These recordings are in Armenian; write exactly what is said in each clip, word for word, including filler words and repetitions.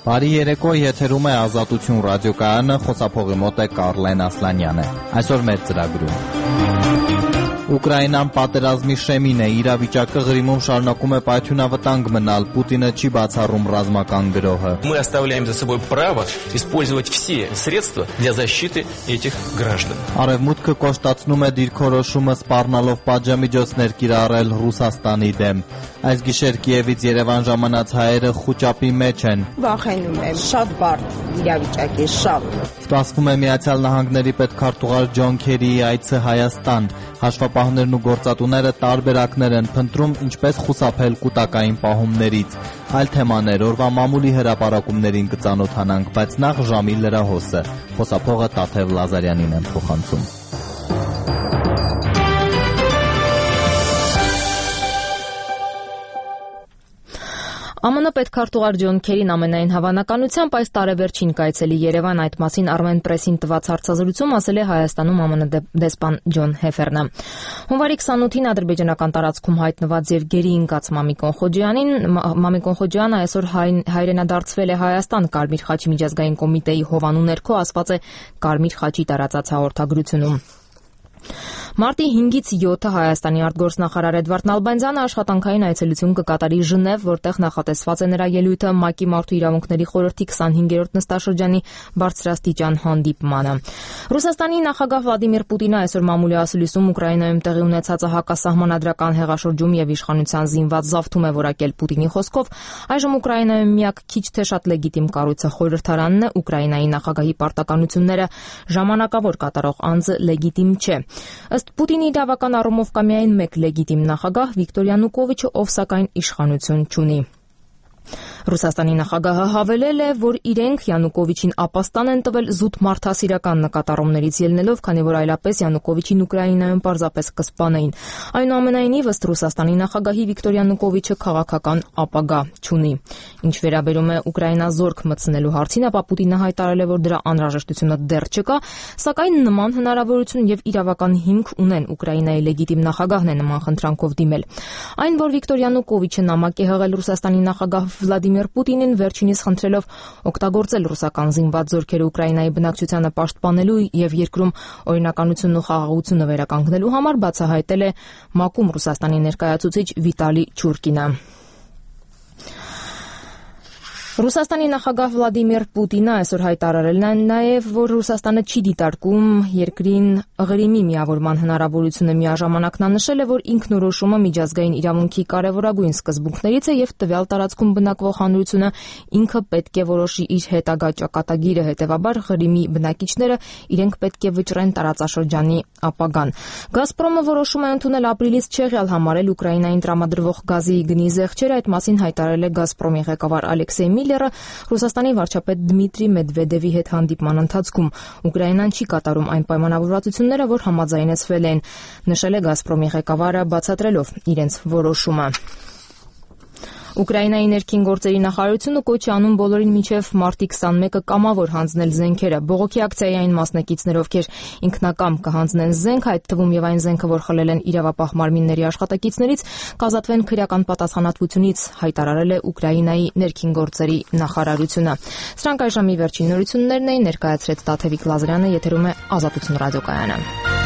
Բարի երեկո, եթերում է Ազատություն ռադիոկայանը, խոսափողի մոտ է Կարլեն Ասլանյանը։ Այսօր մեր ծրագրում Ուկրաինան պատերազմի շեմին է, իրավիճակը Ղրիմում շարունակում է պայթյունավտանգ մնալ, Պուտինը չի բացառում ռազմական գրոհը։ Мы оставляем за собой право использовать все средства для защиты этих граждан. Արևմուտքը կոշտացնում է դիրքորոշումը սպառնալով պատժամիջոցներ կիրառել Ռուսաստանի դեմ։ Այս գիշեր Կիևից Երևան ժամանած հայերը խուճապի մեջ են։ Վախենում եմ, շատ բարդ իրավիճակ է, շատ։ Սպասվում է Միացյալ Նահանգների պետքարտուղար Ջոն Քերիի այցը Հայաստան։ Հաշվապահներն ու գործատուները տարբերակներ են փնտրում, ինչպես խուսափել կուտակային պահումներից։ Այլ թեմաներ, օրվա մամուլի հրապարակումներին կծանոթանանք, բայց նախ ժամի լրահոսը։ Խոսափողը Տաթև Լազարյանին են փոխանցում։ ԱՄՆ պետքարտուղար Ջոն Քերին ամենայն հավանականությամբ այս տարեվերջին կայցելի Երևան, այդ մասին Armen Press-ին տված հարցազրույցում ասել է Հայաստանում ԱՄՆ դեսպան Ջոն Հեֆերնը։ Հունվարի քսանութին ադրբեջանական տարածքում հայտնված եւ գերի ընկած Մամիկոն Խոջյանին Մամիկոն Խոջյանը այսօր հայրենադարձվել է Հայաստան Կարմիր խաչի միջազգային կոմիտեի հովանու ներքո, ասված է Կարմիր խաչի տարածած հաղորդագրությունում։ Մարտի հինգից յոթը Հայաստանի արտգործնախարար Էդվարդ Նալբանդյանը աշխատանքային այցելություն կկատարի Ժնև, որտեղ նախատեսված է նրա ելույթը ՄԱԿ-ի Մարդու իրավունքների խորհրդի քսանհինգերորդ նստաշրջանի բարձրաստիճան հանդիպմանը։ Ռուսաստանի նախագահ Վլադիմիր Պուտինը այսօր մամուլի ասուլիսում Ուկրաինայում տեղի ունեցած հակասահմանադրական հեղաշրջում եւ իշխանության զինված զավթում է որակել Պուտինի խոսքով, այժմ Ուկրաինայում միակ քիչ թե շատ լեգիտիմ կառույցը խորհրդարանն է, Ուկրաինայի նախագահի պարտականությունները ժամանակավոր կատարող անձը լեգիտիմ չէ։ Ըստ Պուտինի իրավական առումով կա միայն մեկ լեգիտիմ նախագահ Վիկտոր Յանուկովիչը, ով սակայն իշխանություն չունի։ Ռուսաստանի նախագահը հավելել է, որ իրենք Յանուկովիչին ապաստան են տվել զուտ մարդասիրական նկատառումներից ելնելով, քանի որ այլապես Յանուկովիչին Ուկրաինայում պարզապես կսպանեին։ Այնուամենայնիվ, ըստ Ռուսաստանի նախագահի, Վիկտոր Յանուկովիչը քաղաքական ապագա չունի։ Ինչ վերաբերում է Ուկրաինա զորք մտցնելու հարցին, ապա Պուտինը հայտարարել է, որ դրա անհրաժեշտությունը դեռ չկա, սակայն նման հնարավորություն եւ իրավական հիմք ունեն։ Ուկրաինայի լեգիտիմ նախագահն է նման խնդրանքով դիմել։ Այն, որ Վիկտոր Յանուկովիչը նամակ է հղել Ռուսաստանի նախագահ Վլադիմիր Պուտինին, վերջինիս խնդրելով օգտագործել ռուսական զինված զորքերը Ուկրաինայի բնակչությանը պաշտպանելու եւ երկրում օրինականությունն ու խաղաղությունը վերականգնելու համար, բացահայտել է ՄԱԿ-ում Ռուսաստանի ներկայացուցիչ Վիտալի Չուրկինը։ Ռուսաստանի նախագահ Վլադիմիր Պուտինը այսօր հայտարարել է նաև, որ Ռուսաստանը չի դիտարկում երկրին Ղրիմի միավորման հնարավորությունը, միաժամանակ նա նշել է, որ ինքնորոշումը միջազգային իրավունքի կարևորագույն սկզբունքներից է եւ տվյալ տարածքում բնակվող հանրությունը ինքը պետք է որոշի իր հետագա ճակատագիրը, հետեւաբար Ղրիմի բնակիչները իրենք պետք է վճռեն տարածաշրջանի ապագան։ Գազպրոմը որոշում է ընդունել ապրիլից չեղյալ համարել Ուկրաինային տրամադրվող գազի գնի զեղչերը, այդ մասին հայտարարել է Գազպրոմի ղեկավար Ալեքսեյ Միլլերը Ռուսաստանի վարչապետ Դմիտրի Մեդվեդևի հետ հանդիպման ընթացքում։ Ուկրաինան չի կատարում այն պայմանավորվածությունները, որ համաձայնեցվել են, նշել է Գազպրոմի ղեկավարը, բացատրելով իրենց որոշումը։ Ուկրաինայի ներքին գործերի նախարարությունը կոչ է անում բոլորին մինչև մարտի քսանմեկը կամավոր հանձնել զենքերը։ Բողոքի ակցիայի այն մասնակիցներ, ովքեր ինքնակամ կհանձնեն զենք, այդ թվում եւ այն զենքը, որ խլել են իրավապահ մարմինների աշխատակիցներից, կազատվեն քրեական պատասխանատվությունից, հայտարարել է Ուկրաինայի ներքին գործերի նախարարությունը։ Սրանք այժմի վերջին նորություններն էին, ներկայացրեց Տաթևիկ Լազարյանը, եթերում է Ազատություն ռադիոկայանը։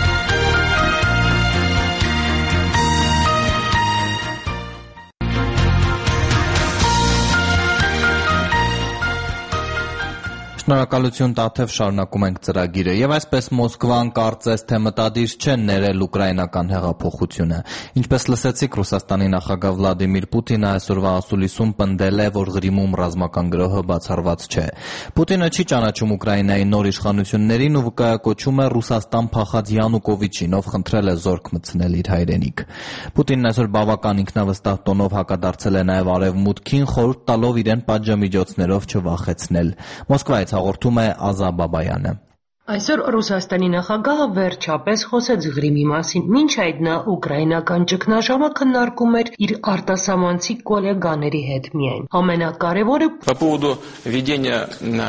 Շնորհակալություն Տաթև, շարունակում ենք ծրագիրը եւ այսպես Մոսկվան կարծես թե մտադիր չէ ներել ուկրաինական հեղափոխությունը։ Ինչպես լսեցիք, Ռուսաստանի նախագահ Վլադիմիր Պուտինը այսօրվա ասուլիսում պնդել է, որ Ղրիմում ռազմական գրոհը բացառված չէ։ Պուտինը չի ճանաչում Ուկրաինայի նոր իշխանություններին ու վկայակոչում է Ռուսաստան փախած Յանուկովիչին, ով խնդրել է զորք մտցնել իր հայրենիք։ Պուտինն այսօր բավական ինքնավստահ տոնով հակադարձել է նաեւ Արևմուտքին, խորհուրդ տալով իրեն պատժամիջոցներով չվախեցնել։ Մոսկվայից հաղորդում է Ազա Բաբայանը։ Այսօր Ռուսաստանի նախագահը վերջապես խոսեց Ղրիմի մասին, մինչ այդ նա ուկրաինական ճգնաժամը քննարկում էր իր արտասահմանցի գոլեգաների հետ միայն։ Ամենակարևորը По поводу ведения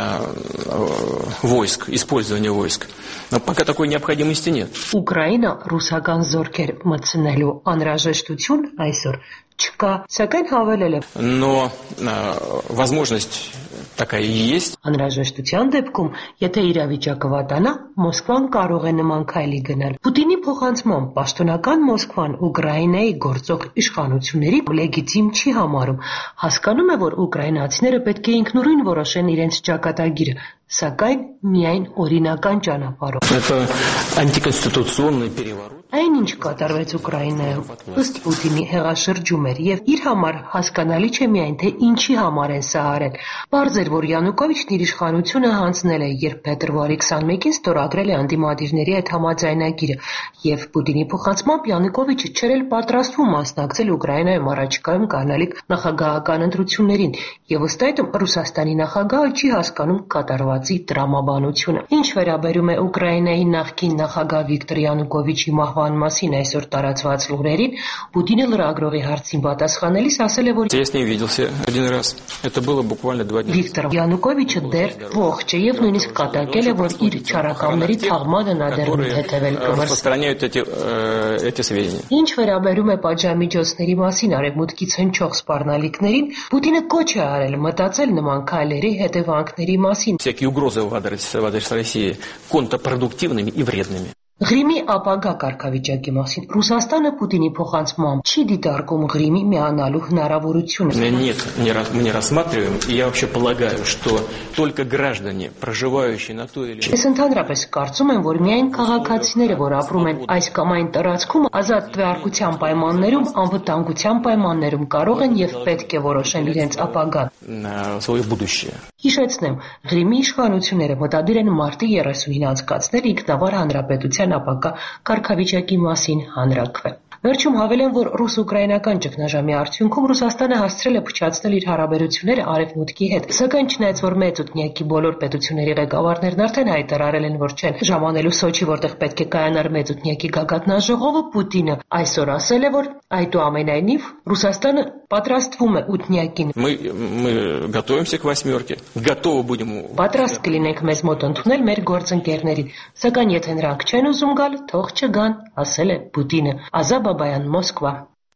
войск, использования войск. Но пока такой необходимости нет. Ուկրաինա ռուսական զորքեր մտցնելու անհրաժեշտություն այսօր չկա, սակայն հավելել է. Но возможность такая и есть. Անհրաժեշտության դեպքում, եթե իրավիճակը վատանա, Մոսկվան կարող է նման քայլի գնալ։ Պուտինի փոխանցմամբ պաշտոնական Մոսկվան Ուկրաինայի գործող իշխանությունների լեգիտիմ չի համարում։ Հասկանում է, որ ուկրաինացիները պետք է ինքնուրույն որոշեն իրենց ճակատագիրը, սակայն միայն օրինական ճանապարհով։ Это антиконституционный переворот. Այն ինչ կատարվեց Ուկրաինայում, ըստ Պուտինի հեղաշրջում էր եւ իր համար հասկանալի չէ միայն թե ինչի համար են սա արել։ Պարզ էր, որ Յանուկովիչն իր իշխանությունը հանձնել է, երբ փետրվարի քսանմեկին ստորագրել է անդիմադիրների հետ համաձայնագիրը, եւ Պուտինի փոխանցմամբ Յանուկովիչը չէր էլ պատրաստվում մասնակցել Ուկրաինայում առաջիկայում կանալիք նախագահական ընտրություններին, եւ ըստ այդմ Ռուսաստանի նախագահը չի հասկանում կատարվածի տրամաբանությունը։ Ինչ վերաբերում է Ուկրաինայի նախկին նախագահ Վիկտոր Յանուկովիչի մահվան մասին այսօր տարածված լուրերին, Պուտինը լրագրողի հարցին պատասխանելիս ասել է, որ Я с ним виделся один раз. Это было буквально два дня. Վիկտոր Յանուկովիչը դեռ ողջ է եւ նույնիսկ կատակել է, որ իր չարակամների թաղմանը նա դեռ հետևել կվրս։ Распространяют эти эти сведения. Ինչ վերաբերում է պատժամիջոցների մասին արևմուտքից հնչող սպառնալիքներին, Պուտինը կոչ է արել մտածել նման քայլերի հետևանքների մասին։ Всякие угрозы в адрес в адрес России контрпродуктивными и вредными. Ղրիմի ապագա կարգավիճակի մասին Ռուսաստանը Պուտինի փոխանցմամբ չի դիտարկում Ղրիմի միանալու հնարավորությունը։ Нет, не, мы не рассматриваем, и я вообще полагаю, что только граждане, проживающие на той или иной... Ես ընդհանրապես կարծում եմ, որ միայն քաղաքացիները, որ апրում են այս կամ այն տարածքում, ազատ տվյարկության պայմաններում, անվտանգության պայմաններում կարող են եւ պետք է որոշեն իրենց ապագան։ Свое будущее. Հիշեցնեմ, Ղրիմի իշխանությունները մտադիր են մարտի երեսունին անցկացնել ինքնավար հանրապետության ապագա կարգավիճակի մասին հանրաքվե։ Վերջում հավելեմ, որ ռուս-ուկրաինական ճգնաժամի արդյունքում Ռուսաստանը հասցրել է փչացնել իր հարաբերությունները Արևմուտքի հետ։ Սակայն չնայած որ մեծ ութնյակի բոլոր պետությունների ղեկավարներն արդեն հայտարարել են, որ չեն ժամանելու Սոչի, որտեղ պետք է каյանար մեծ ութնյակի գագաթնաժողովը, Պուտինը այսօր ասել է, որ այդուամենայնիվ Ռուսաստանը պատրաստվում է ութնյակին։ Мы мы готовимся к восьмерке. Готовы будем. Պատրաստ կլինենք մեզ մոտ ընդունել մեր գործընկերներին, սակայն եթե նրանք չեն ուզում գալ, թող չգան, ասել է Պուտինը։ Ազատ Բաբայան, Մոսկվա։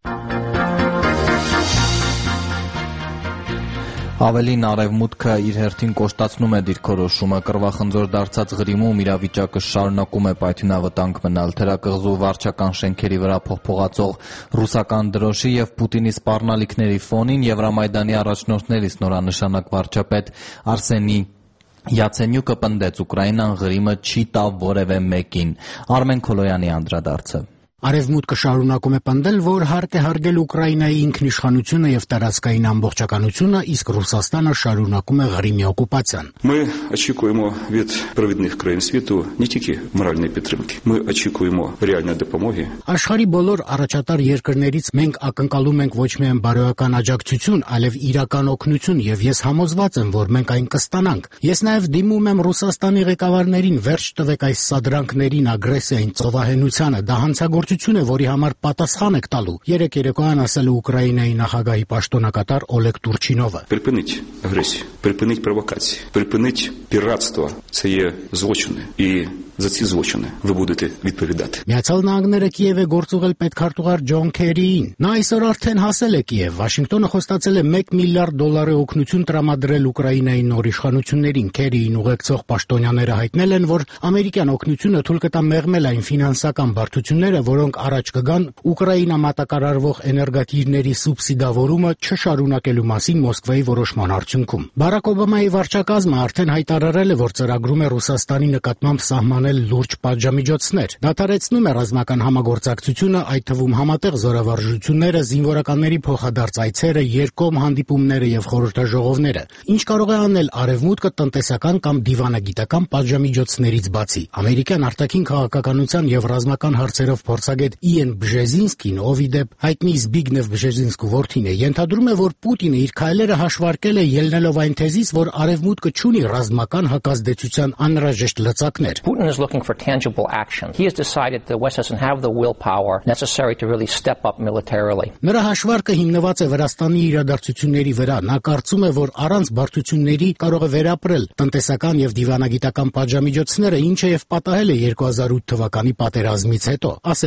Ավելին արևմուտքը իր հերթին կոշտացնում է դիրքորոշումը, կռվախնձոր դարձած Ղրիմում իրավիճակը շարունակում է պայթյունավտանգ մնալ, թերակղզու վարչական շենքերի վրա փողփողացող ռուսական դրոշի եւ Պուտինի սպառնալիքների ֆոնին Եվրամայդանի առաջնորդներից նորանշանակ վարչապետ Արսենի Յացենյուկը պնդեց Ուկրաինան Ղրիմը չի տա որևէ մեկին։ Արմեն Քոլոյանի անդրադարձը։ Արևմուտքը շարունակում է պնդել, որ հարկ է հարգել Ուկրաինայի ինքնիշխանությունը եւ տարածքային ամբողջականությունը, իսկ Ռուսաստանը շարունակում է Ղրիմի օկուպացիան։ Мы очікуємо від провідних країн світу не тільки моральної підтримки, ми очікуємо реальної допомоги. Աշխարհի բոլոր առաջատար երկրներից մենք ակնկալում ենք ոչ միայն բարոյական աջակցություն, այլև իրական օգնություն եւ ես համոզված եմ, որ մենք այն կստանանք։ Ես նաեւ դիմում եմ Ռուսաստանի ղեկավարներին վերջ տվեք այս սադրանքներին, ագրեսիային, ծովահենությանը, դա հանցագործություն է, որի համար պատասխան եք տալու։ Երեք երեկոյան ասել է Ուկրաինայի նախագահի պաշտոնակատար Օլեգ Турчинովը։ Припиніть агресію, припиніть провокації, припиніть піратство. Це є злочини. І за ці злочини ви будете відповідати. Միացյալ Նահանգները Կիև է գործուղել պետքարտուղար Ջոն Քերիին։ Նա այսօր արդեն հասել է Կիև։ Վաշինգտոնը խոստացել է մեկ միլիարդ դոլարի օգնություն տրամադրել Ուկրաինայի նոր իշխանություններին։ Քերիին ուղեկցող պաշտոնյաները հայտնել են, որ ամերիկյան օգնությունը թույլ կտա մեղմել այն ֆինանսական բարդությունները, որոնք առաջ կգան Ուկրաինա մատակարարվող էներգակիրների սուբսիդավորումը չշարունակելու մասին Մոսկվայի որոշման արդյունքում։ Բարակ Օբամայի վարչակազմը արդեն հայտարարել է, որ ծրագրում է Ռուսաստանի նկատմամբ սահմանել լուրջ պատժամիջոցներ, դադարեցնում է ռազմական համագործակցությունը, այդ թվում համատեղ զորավարժությունները, զինվորականների փոխադարձ այցերը, երկկողմ հանդիպումները եւ խորհրդաժողովները։ Ինչ կարող է անել Արևմուտքը տնտեսական կամ դիվանագիտական պատժամիջոցներից բացի։ Ամերիկյան արտաքին քաղաքականության եւ ռազմական հարցերով փորձագետ Իեն Բժեզինսկին, ով ի դեպ հայտնի Զբիգնև Բժեզինսկու որդին է, ենթադրում է, որ Պուտինը իր քայլերը հաշվարկել է ելնելով այն թեզից, որ Արևմուտքը չունի ռազմական հակազդեցության անհրաժեշտ լծակներ։ Putin is looking for tangible action. He has decided that the West doesn't have the willpower necessary to really step up militarily. Նրա հաշվարկը հիմնված է Վրաստանի իրադարձությունների վրա։ Նա կարծում է, որ առանց բարդությունների կարող է վերապրել տնտեսական եւ դիվանագիտական պատժամիջոցները, ինչը եւ պատահել է երկու հազար ութ թվականի պատերազմից հետո, ասել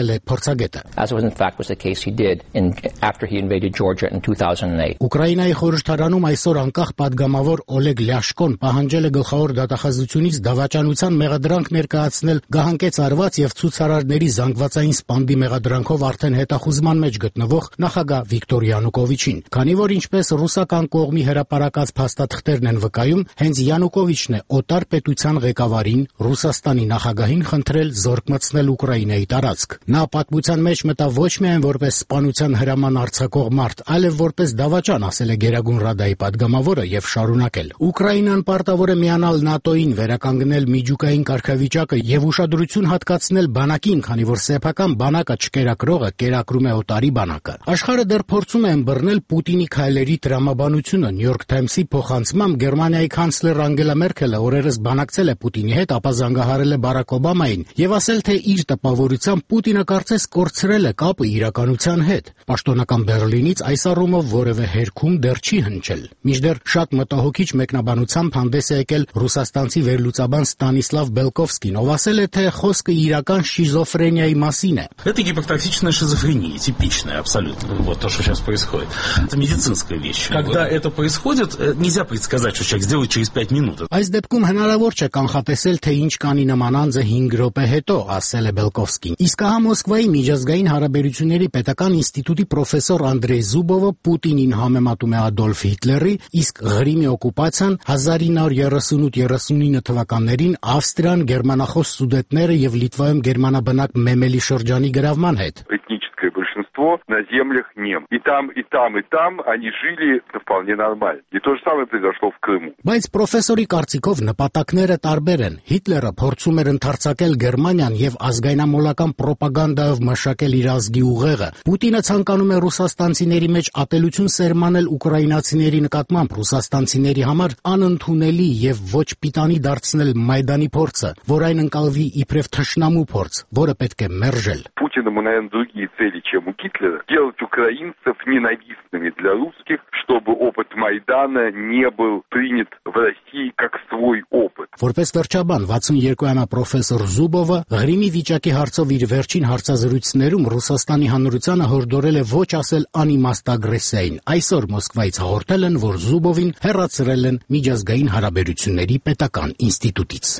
ասել է փորձագետը։ As was in fact was the case he did in after he invaded Georgia in two thousand eight. Ուկրաինայի խորհրդարանում այսօր անկախ падգամավոր Օլեգ Լյաշկոն պահանջել է գլխավոր դատախազությունից դավաճանության մեղադրանք ներկայացնել գահանկեց արված եւ ցուցարարների զանգվածային սպանդի մեղադրանքով արդեն հետախուզման մեջ գտնվող նախագահ Վիկտոր Յանուկովիչին, քանի որ ինչպես ռուսական կողմի հրապարակած փաստաթղթերն են վկայում, հենց Յանուկովիչն է օտար պետության ղեկավարին, Ռուսաստանի նախագահին խնդրել զորք մտցնել Ուկրաինայի տարածք։ Նա պատմության մեջ մտավ ոչ միայն որպես սպանության հրաման արձակող մարդ, այլև որպես դավաճան, ասել է Գերագույն Ռադայի падգամավորը եւ շարունակել. Ուկրաինան պարտավոր է միանալ ՆԱՏՕ-ին, վերականգնել միջուկային կարգավիճակը եւ ուշադրություն հատկացնել բանակին, քանի որ սեփական բանակը չկերակրողը կերակրում է օտարի բանակը։ Աշխարհը դեռ փորձում է ըմբռնել Պուտինի քայլերի տրամաբանությունը։ Նյու Յորք Թայմսի փոխանցմամբ Գերմանիայի կանցլեր Անգելա Մերքելը օրերս բանակցել է Պուտինի հետ, ապա զանգահարել է Բարակ Օբամային եւ ասել, թե իր տպավորությամբ Պուտինը կարծես կորցրել է կապը իրականության հետ։ Պաշտոնական Բերլինից այս առումով որևէ հերքում դեռ չի հնչել։ Մինչդեռ շատ մտահոգիչ մեկնաբանությամբ հանդես է եկել ռուսաստանցի վերլուծաբան Ստանիսլավ Բելկովսկին, ով ասել է, թե խոսքը իրական շիզոֆրենիայի մասին է։ Это гипотетичная шизофрения, типичная абсолютно. Вот то, что сейчас происходит. Это медицинская вещь. Когда это происходит, нельзя предсказать, что человек сделает через пять минут. Այս դեպքում հնարավոր չէ կանխատեսել, թե ինչ կանի նման անձը հինգ րոպե հետո, ասել է Բելկովսկին։ Իսկ հա Մոսկվայի միջազգային հարաբերությունների պետական ինստիտուտի պրոֆեսոր Անդրեյ Զուբովը Պուտինին համեմատում է Ադոլֆ Հիտլերի, իսկ Ղրիմի օկուպացիան հազար ինը հարյուր երեսունութ երեսունինը թվականներին Ավստրիան, գերմանախոս Սուդետները եւ Լիտվայում գերմանաբնակ Մեմելի շրջանի գրավման հետ։ Этническое большинство на землях нем. И там, и там, и там они жили вполне нормально. И то же самое произошло в Крыму. Բայց պրոֆեսորի կարծիքով նպատակները տարբեր են։ Հիտլերը փորձում էր ընդարձակել Գերմանիան եւ ազգայնամոլական ռոպագանդայով մշակել իր ազգի ուղեղը։ Պուտինը ցանկանում է ռուսաստանցիների մեջ ատելություն սերմանել ուկրաինացիների նկատմամբ, ռուսաստանցիների համար անընդունելի եւ ոչ պիտանի դարձնել Մայդանի փորձը, որ այն ընկալվի իբրև թշնամու փորձ, որը պետք է մերժել։ Путин ему, наверное, другие цели, чем у Гитлера. Делать украинцев ненавистными для русских, чтобы опыт Майдана не был принят в России как свой опыт. Որպես վերջաբան վաթսունյոթ-ամյա պրոֆեսոր Զուբովը Ղրիմի վիճակի հարցով իր վերջին հարցազրույցներում Ռուսաստանի հանրությանը հորդորել է ոչ ասել անիմաստ ագրեսիային։ Այսօր Մոսկվայից հաղորդել են, որ Զուբովին հեռացրել են միջազգային հարաբերությունների պետական ինստիտուտից։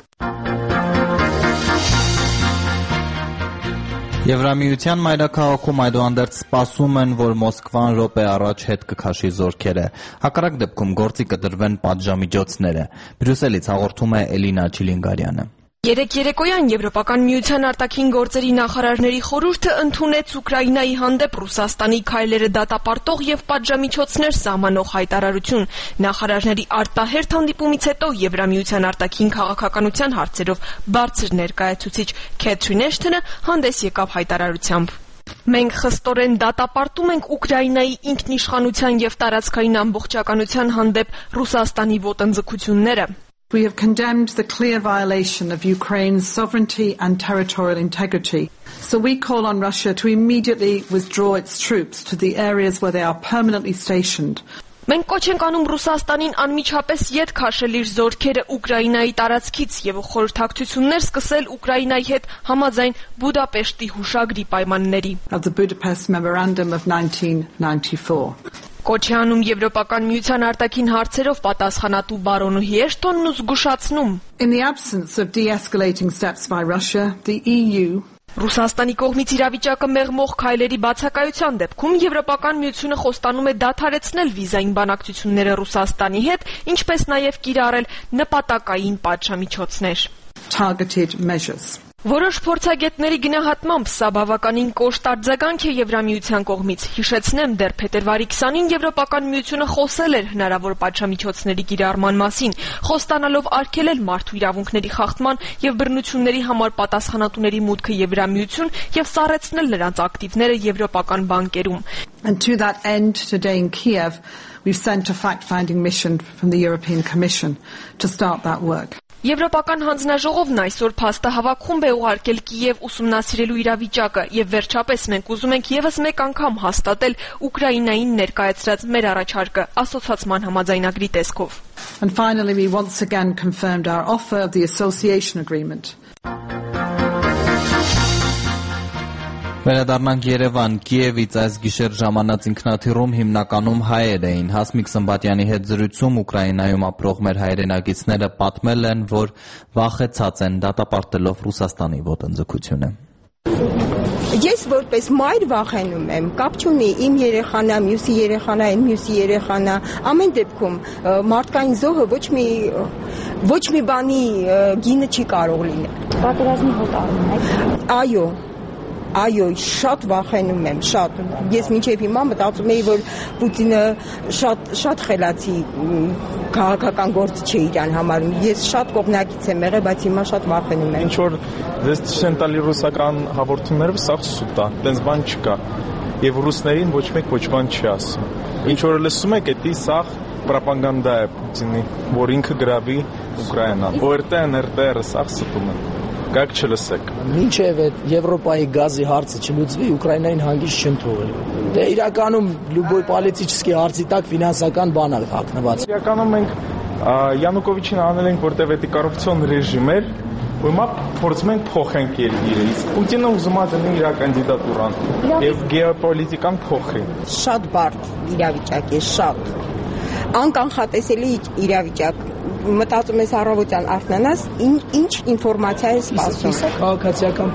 Եվրամիության մայրաքաղաքում այդուհանդերձ սպասում են, որ Մոսկվան րոպե առաջ հետ կքաշի զորքերը։ Հակառակ դեպքում գործի կդրվեն պատժամիջոցները։ Բրյուսելից հաղորդում է Էլինա Չիլինգարյանը։ Երեկ երեկոյան Եվրոպական միության արտաքին գործերի նախարարների խորհուրդը ընդունեց Ուկրաինայի հանդեպ Ռուսաստանի քայլերը դատապարտող եւ պատժամիջոցներ սահմանող հայտարարություն։ Նախարարների արտահերթ հանդիպումից հետո Եվրամիության արտաքին քաղաքականության հարցերով բարձր ներկայացուցիչ Քեթրին Էշթոնը հանդես եկավ հայտարարությամբ։ Մենք խստորեն դատապարտում ենք Ուկրաինայի ինքնիշխանության եւ տարածքային ամբողջականության հանդեպ Ռուսաստանի ոտնձգությունները։ We have condemned the clear violation of Ukraine's sovereignty and territorial integrity. So we call on Russia to immediately withdraw its troops to the areas where they are permanently stationed. Մենք կոչ ենք անում Ռուսաստանին անմիջապես ետ քաշել իր զորքերը Ուկրաինայի տարածքից եւ խորհրդակցություններ սկսել Ուկրաինայի հետ համաձայն Բուդապեշտի հուշագրի պայմանների։ Of the Budapest Memorandum of nineteen ninety-four. Կոչ է անում Եվրոպական միության արտաքին հարցերով պատասխանատու բարոնուհի Էշտոնն ու զգուշացնում. In the absence of de-escalating steps by Russia, the E U Ռուսաստանի կողմից իրավիճակը մեղմող քայլերի բացակայության դեպքում Եվրոպական միությունը խոստանում է դադարեցնել վիզային բանակցությունները Ռուսաստանի հետ, ինչպես նաև կիրառել նպատակային պատժամիջոցներ։ Targeted measures. Որոշ փորձագետների գնահատմամբ սա բավականին կոշտ արձագանք է Եվրամիության կողմից։ Հիշեցնեմ, դեռ փետրվարի քսանին Եվրոպական միությունը խոսել էր հնարավոր պատժամիջոցների կիրառման մասին, խոստանալով արգելել մարդու իրավունքների խախտման եւ բռնությունների համար պատասխանատուների մուտքը Եվրամիություն եւ սառեցնել նրանց ակտիվները եվրոպական բանկերում։ And to that end, today in Kiev, we've sent a fact-finding mission from the European Commission to start that work. Եվրոպական հանձնաժողովն այսօր փաստահավաք խումբ է ուղարկել Կիև ուսումնասիրելու իրավիճակը եւ վերջապես մենք ուզում ենք եւս մեկ անգամ հաստատել Ուկրաինային ներկայացրած մեր առաջարկը ասոցիացման համաձայնագրի տեսքով։ And finally we once again confirmed our offer of the association agreement. Վերադառնանք Երևան, Կիևից այս գիշեր ժամանած ինքնաթիռում հիմնականում հայեր էին։ Հասմիկ Սմբատյանի հետ զրույցում Ուկրաինայում ապրող մեր հայրենակիցները պատմել են, որ վախեցած են դատապարտելով Ռուսաստանի ոտնձգությունը։ Ես որպես մայր վախենում եմ, կապ չունի իմ երեխան է, մյուսի երեխան է, մյուսի երեխան է, ամեն դեպքում մարդկային զոհը ոչ մի ոչ մի բանի գինը չի կարող լինել։ Պատերազմի հոտարում եք։ Այո, այո, շատ վախենում եմ, շատ։ Ես մինչև հիմա մտածում էի, որ Պուտինը շատ շատ խելացի քաղաքական գործ չէ իրան համարում։ Ես շատ կողմնակից եմ եղել, բայց հիմա շատ վախենում եմ։ Ինչ որ դες չեն տալի ռուսական հաղորդումները, սա սուտ է, տենց բան չկա։ Եվ ռուսներին ոչ մեկ ոչ բան չի ասում։ Ինչ որ լսում եք, դա սա պրոպագանդա է Պուտինի, որ ինքը գրավի Ուկրաինան։ օ եր տե, են էր տե-ը սա ստում են։ Գաք չլսեք։ Մինչև այդ Եվրոպայի գազի հարցը չլուծվի, Ուկրաինային հանգիստ չեն թողելու։ Դե իրականում լյուբոյ պոլիտիկի հարցի տակ ֆինանսական բան է հագնված։ Իրականում մենք Յանուկովիչին անել ենք, որտեղ դա կոռուպցիոն ռեժիմ էր, ու հիմա փորձում ենք փոխենք երկիրը։ Պուտինը ուզում է դնել իր կանդիդատուրան եւ գեոպոլիտիկան փոխի։ Շատ բարդ իրավիճակ է, շատ անկանխատեսելի իրավիճակ։ Մտածում ես առավոտյան արթնանաս, ինչ ինֆորմացիա է սպասում։ Քաղաքացիական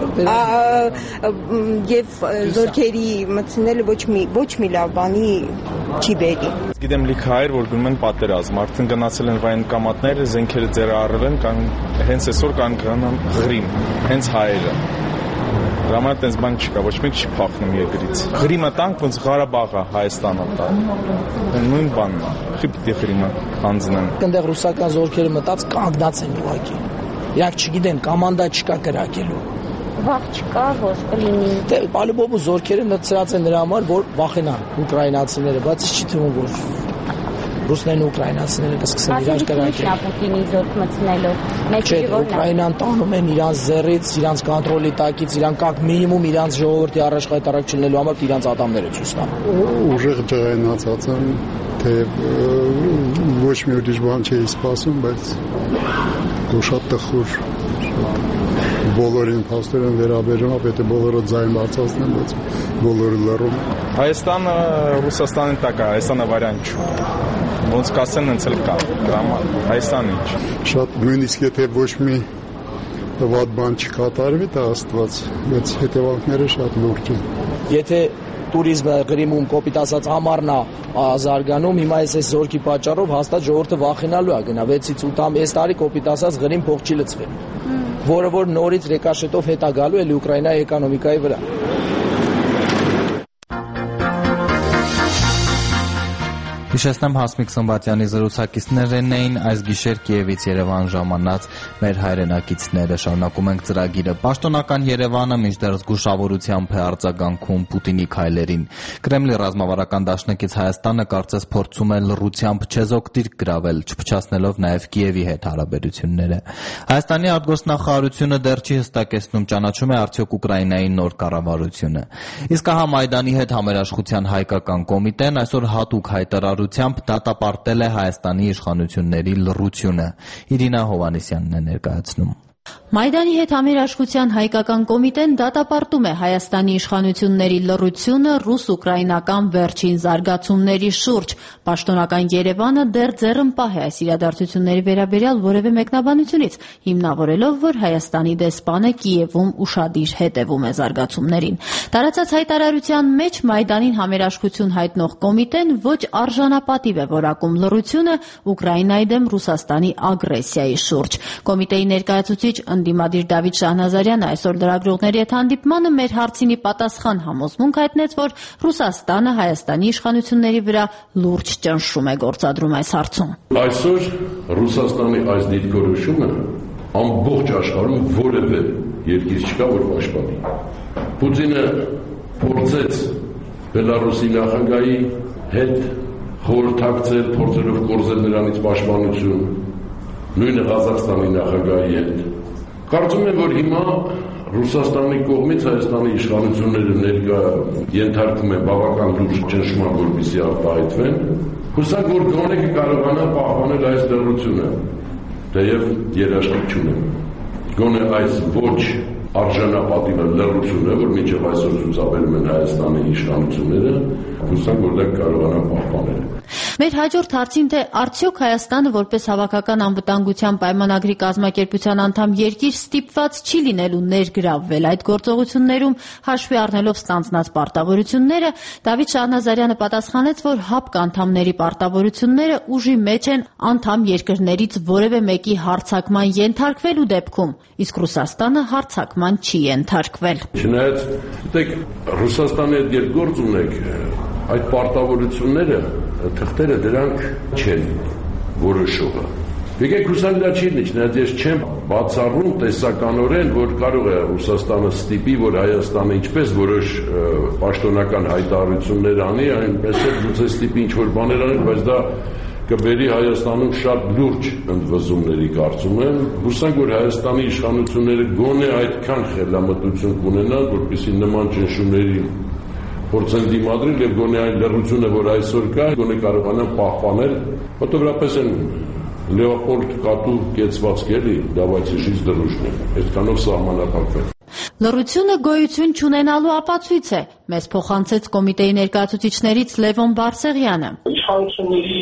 եւ զորքերի մտցնելը ոչ մի ոչ մի լավ բանի չի բերի։ Գիտեմ լիքը հայեր, որ գնում են պատերազմ, արդեն գնացել են վայնկամատներ, զենքերը ձեռարել են, կան հենց այսօր կան գնան Ղրիմ, հենց հայերը։ Դրամատ տես բան չկա, ոչ մեկ չի փախնում երկրից։ Ղրիմը տանք, ոնց Ղարաբաղը Հայաստանը տա։ Նույն բանն է։ Խի պիտի Ղրիմը հանձնեն։ Այնտեղ ռուսական զորքերը մտած կանգնած են ուղղակի։ Իրանք չգիտեն, կոմանդա չկա կրակելու։ Վախ չկա, որ կլինի։ Դե բալուբոբու զորքերը նծած են նրա համար, որ վախենան ուկրաինացիները, բայց չի թվում, որ ռուսներն ու ուկրաինացիները կսկսեն իրար կրակել։ Պուտինի զորք մտցնելով մեջի որն է։ Ուկրաինան տանում են իրանց ձեռից, իրանց կոնտրոլի տակից, իրանք կակ մինիմում իրանց ժողովրդի առաջխայտարակ չլինելու համար իրանց ատամները ցույց տան։ Ուժեղ ջղայնացած են, թե ոչ մի ուրիշ բան չի սպասում, բայց շատ տխուր բոլորին փաստորեն վերաբերում է, պետք է բոլորը ձայն բարձրացնեն, բայց բոլորը լռում։ Հայաստանը Ռուսաստանի տակ է, Հայաստանը վարիանտ չունի։ Ոնց կասեն հենց էլ կա, դրամա Հայաստանը ինչ։ Շատ նույնիսկ եթե ոչ մի վատ բան չկատարվի, դա Աստված, բայց հետևանքները շատ լուրջ են։ Եթե տուրիզմը Ղրիմում կոպիտ ասած ամառն է զարգանում, հիմա այս այս զորքի պատճառով հաստատ ժողովուրդը վախենալու է գնա վեցից ութ ամիս, այս տարի կոպիտ ասած Ղրիմ փող չի լցվել, որը որ նորից ռեկաշետով հետ է գալու էլի Ուկրաինայի էկոնոմիկայի վրա։ Հիշեցնեմ Հասմիկ Սմբատյանի զրուցակիցներն էին այս գիշեր Կիևից Երևան ժամանած մեր հայրենակիցները։ Շարունակում ենք ծրագիրը։ Պաշտոնական Երևանը մինչդեռ զգուշավորությամբ է արձագանքում Պուտինի քայլերին։ Կրեմլի ռազմավարական դաշնակից Հայաստանը կարծես փորձում է լռությամբ չեզոք դիրք գրավել, չփչացնելով նաև Կիևի հետ հարաբերությունները։ Հայաստանի արտգործնախարարությունը դեռ չի հստակեցնում ճանաչում է արդյոք Ուկրաինայի նոր կառավարությունը։ Իսկ ահա Մայդանի հետ համերաշխության հայկական կոմիտեն այսօր հատուկ հայտարարություն դատապարտել է Հայաստանի իշխանությունների լռությունը։ Իրինա Հովհաննիսյանն է ներկայացնում։ Մայդանի հետ համերաշխության հայկական կոմիտեն դատապարտում է Հայաստանի իշխանությունների լռությունը ռուս-ուկրաինական վերջին զարգացումների շուրջ։ Պաշտոնական Երևանը դեռ ձեռնպահ է այս իրադարձությունների վերաբերյալ որևէ մեկնաբանությունից, հիմնավորելով, որ Հայաստանի դեսպանը Կիևում ուշադիր հետևում է զարգացումներին։ Տարածած հայտարարության մեջ Մայդանին համերաշխություն հայտնող կոմիտեն ոչ արժանապատիվ է որակում լռությունը Ուկրաինայի դեմ Ռուսաստանի ագրեսիայի շուրջ։ Կոմիտեի ներկայացուցիչ ընդդիմադիր Դավիթ Շահնազարյանը այսօր լրագրողների հետ հանդիպմանը մեր հարցինի պատասխան համոզմունք հայտնեց, որ Ռուսաստանը Հայաստանի իշխանությունների վրա լուրջ ճնշում է գործադրում այս հարցում։ Այսօր Ռուսաստանի այս դիրքորոշումը ամբողջ աշխարհում որևէ երկիր չկա, որ պաշտպանի։ Պուտինը փորձեց Բելարուսի նախագահի հետ խորհրդակցել, փորձելով կորզել նրանից պաշտպանություն, նույնը Ղազախստանի նախագահի հետ։ Կարծում եմ, որ հիմա Ռուսաստանի կողմից Հայաստանի իշխանությունները ներկա ենթարկվում են բավական լուրջ ճնշման, որպեսզի արտահայտվեն։ Հուսանք, որ գոնե կկարողանա պահպանել այս լռությունը, թեև երաշխիք չունեն։ Գոնե այս ոչ արժանապատիվը լռություն է, որ մինչև այսօր ցուցաբերում են Հայաստանի իշխանությունները, հուսանք, որ դա կարողանան պահպանել։ Մեր հաջորդ հարցին, թե արդյոք Հայաստանը որպես հավաքական անվտանգության պայմանագրի կազմակերպության անդամ երկիր ստիպված չի լինելու ներգրավվել այդ գործողություններում, հաշվի առնելով ստանձնած պարտավորությունները, Դավիթ Շահնազարյանը պատասխանեց, որ ՀԱՊԿ անդամների պարտավորությունները ուժի մեջ են անդամ երկրներից որևէ մեկի հարձակման ենթարկվելու դեպքում, իսկ Ռուսաստանը հարձակման չի ենթարկվել։ Չնայած, դեք Ռուսաստանի հետ երբ գործ ունեք, այդ պարտավորությունները, թղթերը դրանք չեն որոշողը։ Եկեք հուսանք դա չի լինի, չնայած ես չեմ բացառում տեսականորեն, որ կարող է Ռուսաստանը ստիպի, որ Հայաստանը ինչպես որոշ պաշտոնական հայտարարություններ անի, այնպես էլ գուցե ստիպի ինչ-որ բաներ անել, բայց դա կբերի Հայաստանում շատ լուրջ ընդվզումների կարծում եմ։ Հուսանք, որ Հայաստանի իշխանությունները գոնե այդքան խելամտություն կունենան, որպեսզի նման ճնշումների փորձեն դիմադրել եւ գոնե այն լռությունը, որ այսօր կա, գոնե կարողանան պահպանել, ֆոտոգրաֆես են Լեոպոլդ կատու կեցվածք էլի, դավայցի ժիծ դրուժն է, այդքանով սահմանափակվել։ Լռությունը գոյություն չունենալու ապացույց է, մեզ փոխանցեց կոմիտեի ներկայացուցիչներից Լևոն Բարսեղյանը։ Իշխանությունների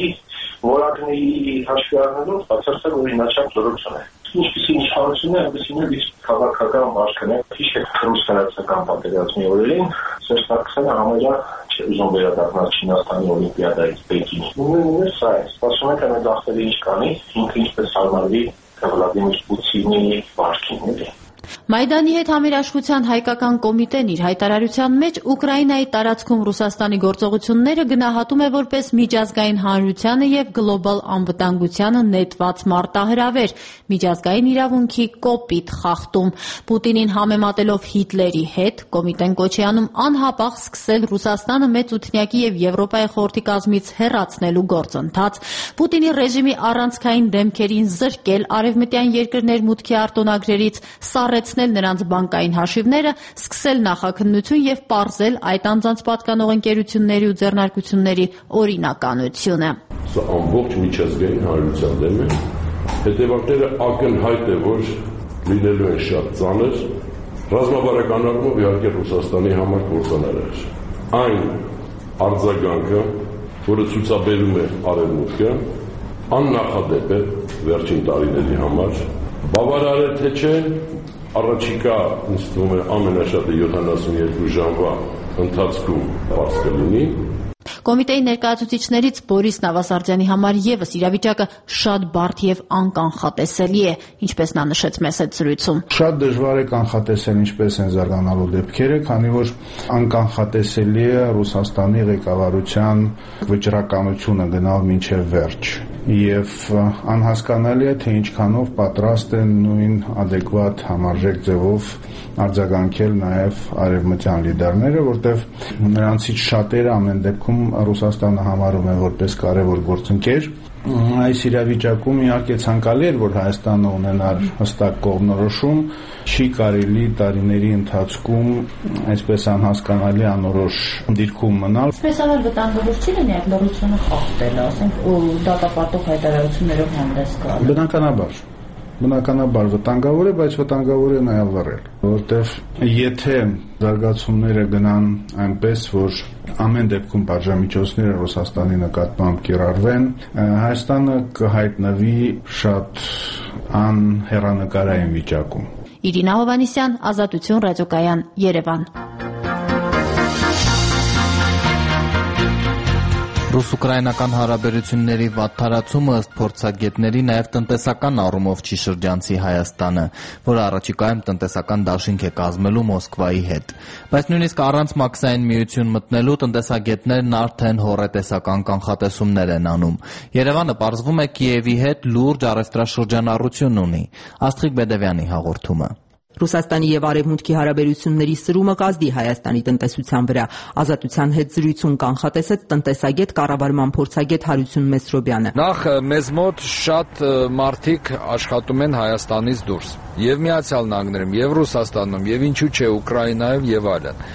որակների հաշվի առնելով բացարձակ օրինաչափ լռություն է։ Ինչպիսի իշխանություն է, այնպիսին էլ իսկ քաղաքական վարքն է։ Հիշեք ռուս-հայաստական պատերազմի օրերին Սերժ Սարգսյանը համարյա չէ ուզում վերադառնալ Չինաստանի օլիմպիադայից Պեկին։ Նույնիսկ սա է, սպասում եք այն դախտերի ինչ կանի, ինքը ինչպես հարմարվի Վլադիմիր Պուտինի վարքին էլի։ Մայդանի հետ համերաշխության հայկական կոմիտեն իր հայտարարության մեջ Ուկրաինայի տարածքում Ռուսաստանի գործողությունները գնահատում է որպես միջազգային հանրությանը եւ գլոբալ անվտանգությանը նետված մարտահրավեր, միջազգային իրավունքի կոպիտ խախտում։ Պուտինին համեմատելով Հիտլերի հետ, կոմիտեն կոչ է անում անհապաղ սկսել Ռուսաստանը մեծութնակի եւ Եվրոպայի խորհրդի կազմից հեռացնելու գործընթաց, Պուտինի ռեժիմի առանցքային դեմքերին զրկել արևմտյան երկրներ մուտքի արտոնագրերից, սառեցնել նրանց բանկային հաշիվները, սկսել նախաքննություն եւ պարզել այդ անձանց պատկանող ընկերությունների ու ձեռնարկությունների օրինականությունը։ Սա ամբողջ միջազգային հանրության դեմ է։ Հետևանքները ակնհայտ է, որ լինելու են շատ ծանր, ռազմավարական առումով իհարկե Ռուսաստանի համար կործանարար։ Այն արձագանքը, որը ցուցաբերում է արևմուտքը, աննախադեպ է վերջին տարիների համար, բավարար է թե չէ, առաջիկա ինձ թվում է ամենաշատը յոթանասունյոթ ժամվա ընթացքում բաց կլինի։ Կոմիտեի ներկայացուցիչներից Բորիս Նավասարդյանի համար եւս իրավիճակը շատ բարդ եւ անկանխատեսելի է, ինչպես նա նշեց մեծ այդ զրույցում։ Շատ դժվար է կանխատեսել ինչպես են զարգանալու դեպքերը, քանի որ անկանխատեսելի է Ռուսաստանի ղեկավարության վճռականությունը գնալ մինչև վերջ։ Եվ անհասկանալի է, թե ինչքանով պատրաստ են նույն adekvat համարժեք ձևով արձագանքել նաև արևմտյան լիդերները, որտեղ նրանցից շատերը ամեն դեպքում Ռուսաստանը համարում է որպես կարևոր գործընկեր։ Այս իրավիճակում իհարկե ցանկալի էր, որ Հայաստանը ունենար հստակ կողմնորոշում, չի կարելի տարիների ընթացքում այսպես անհասկանալի անորոշ դիրքում մնալ։ Այսպես ավել վտանգավոր չի լինի այդ լռությունը խախտելը, ասենք դատապարտող հայտարարություններով հանդես գալ։ Բնականաբար Բնականաբար վտանգավոր է, բայց վտանգավոր է նաև լռել, որովհետև եթե զարգացումները գնան այնպես, որ ամեն դեպքում պատժամիջոցները Ռուսաստանի նկատմամբ կիրառվեն, Հայաստանը կհայտնվի շատ անհեռանկարային վիճակում։ Իրինա Հովանիսյան, Ազատություն ռադիոկայան, Երևան։ Ռուս-ուկրաինական հարաբերությունների վատթարացումը ըստ փորձագետների նաև տնտեսական առումով չի շրջանցի Հայաստանը, որը առաջիկայում տնտեսական դաշինք է կազմելու Մոսկվայի հետ։ Բայց նույնիսկ առանց մաքսային միություն մտնելու տնտեսագետներն արդեն հոռետեսական կանխատեսումներ են անում։ Երևանը պարզվում է Կիևի հետ լուրջ առևտրաշրջանառություն ունի։ Աստղիկ Բեդևյանի հաղորդումը։ Ռուսաստանի եւ Արևմուտքի հարաբերությունների սրումը կազդի Հայաստանի տնտեսության վրա։ Ազատության հետ զրույցում կանխատեսեց տնտեսագետ կառավարման փորձագետ Հարություն Մեսրոբյանը։ Նախ մեզ մոտ շատ մարդիկ աշխատում են Հայաստանից դուրս, եւ Միացյալ Նահանգներում, եւ Ռուսաստանում, եւ ինչու՞ չէ Ուկրաինայում եւ այլն։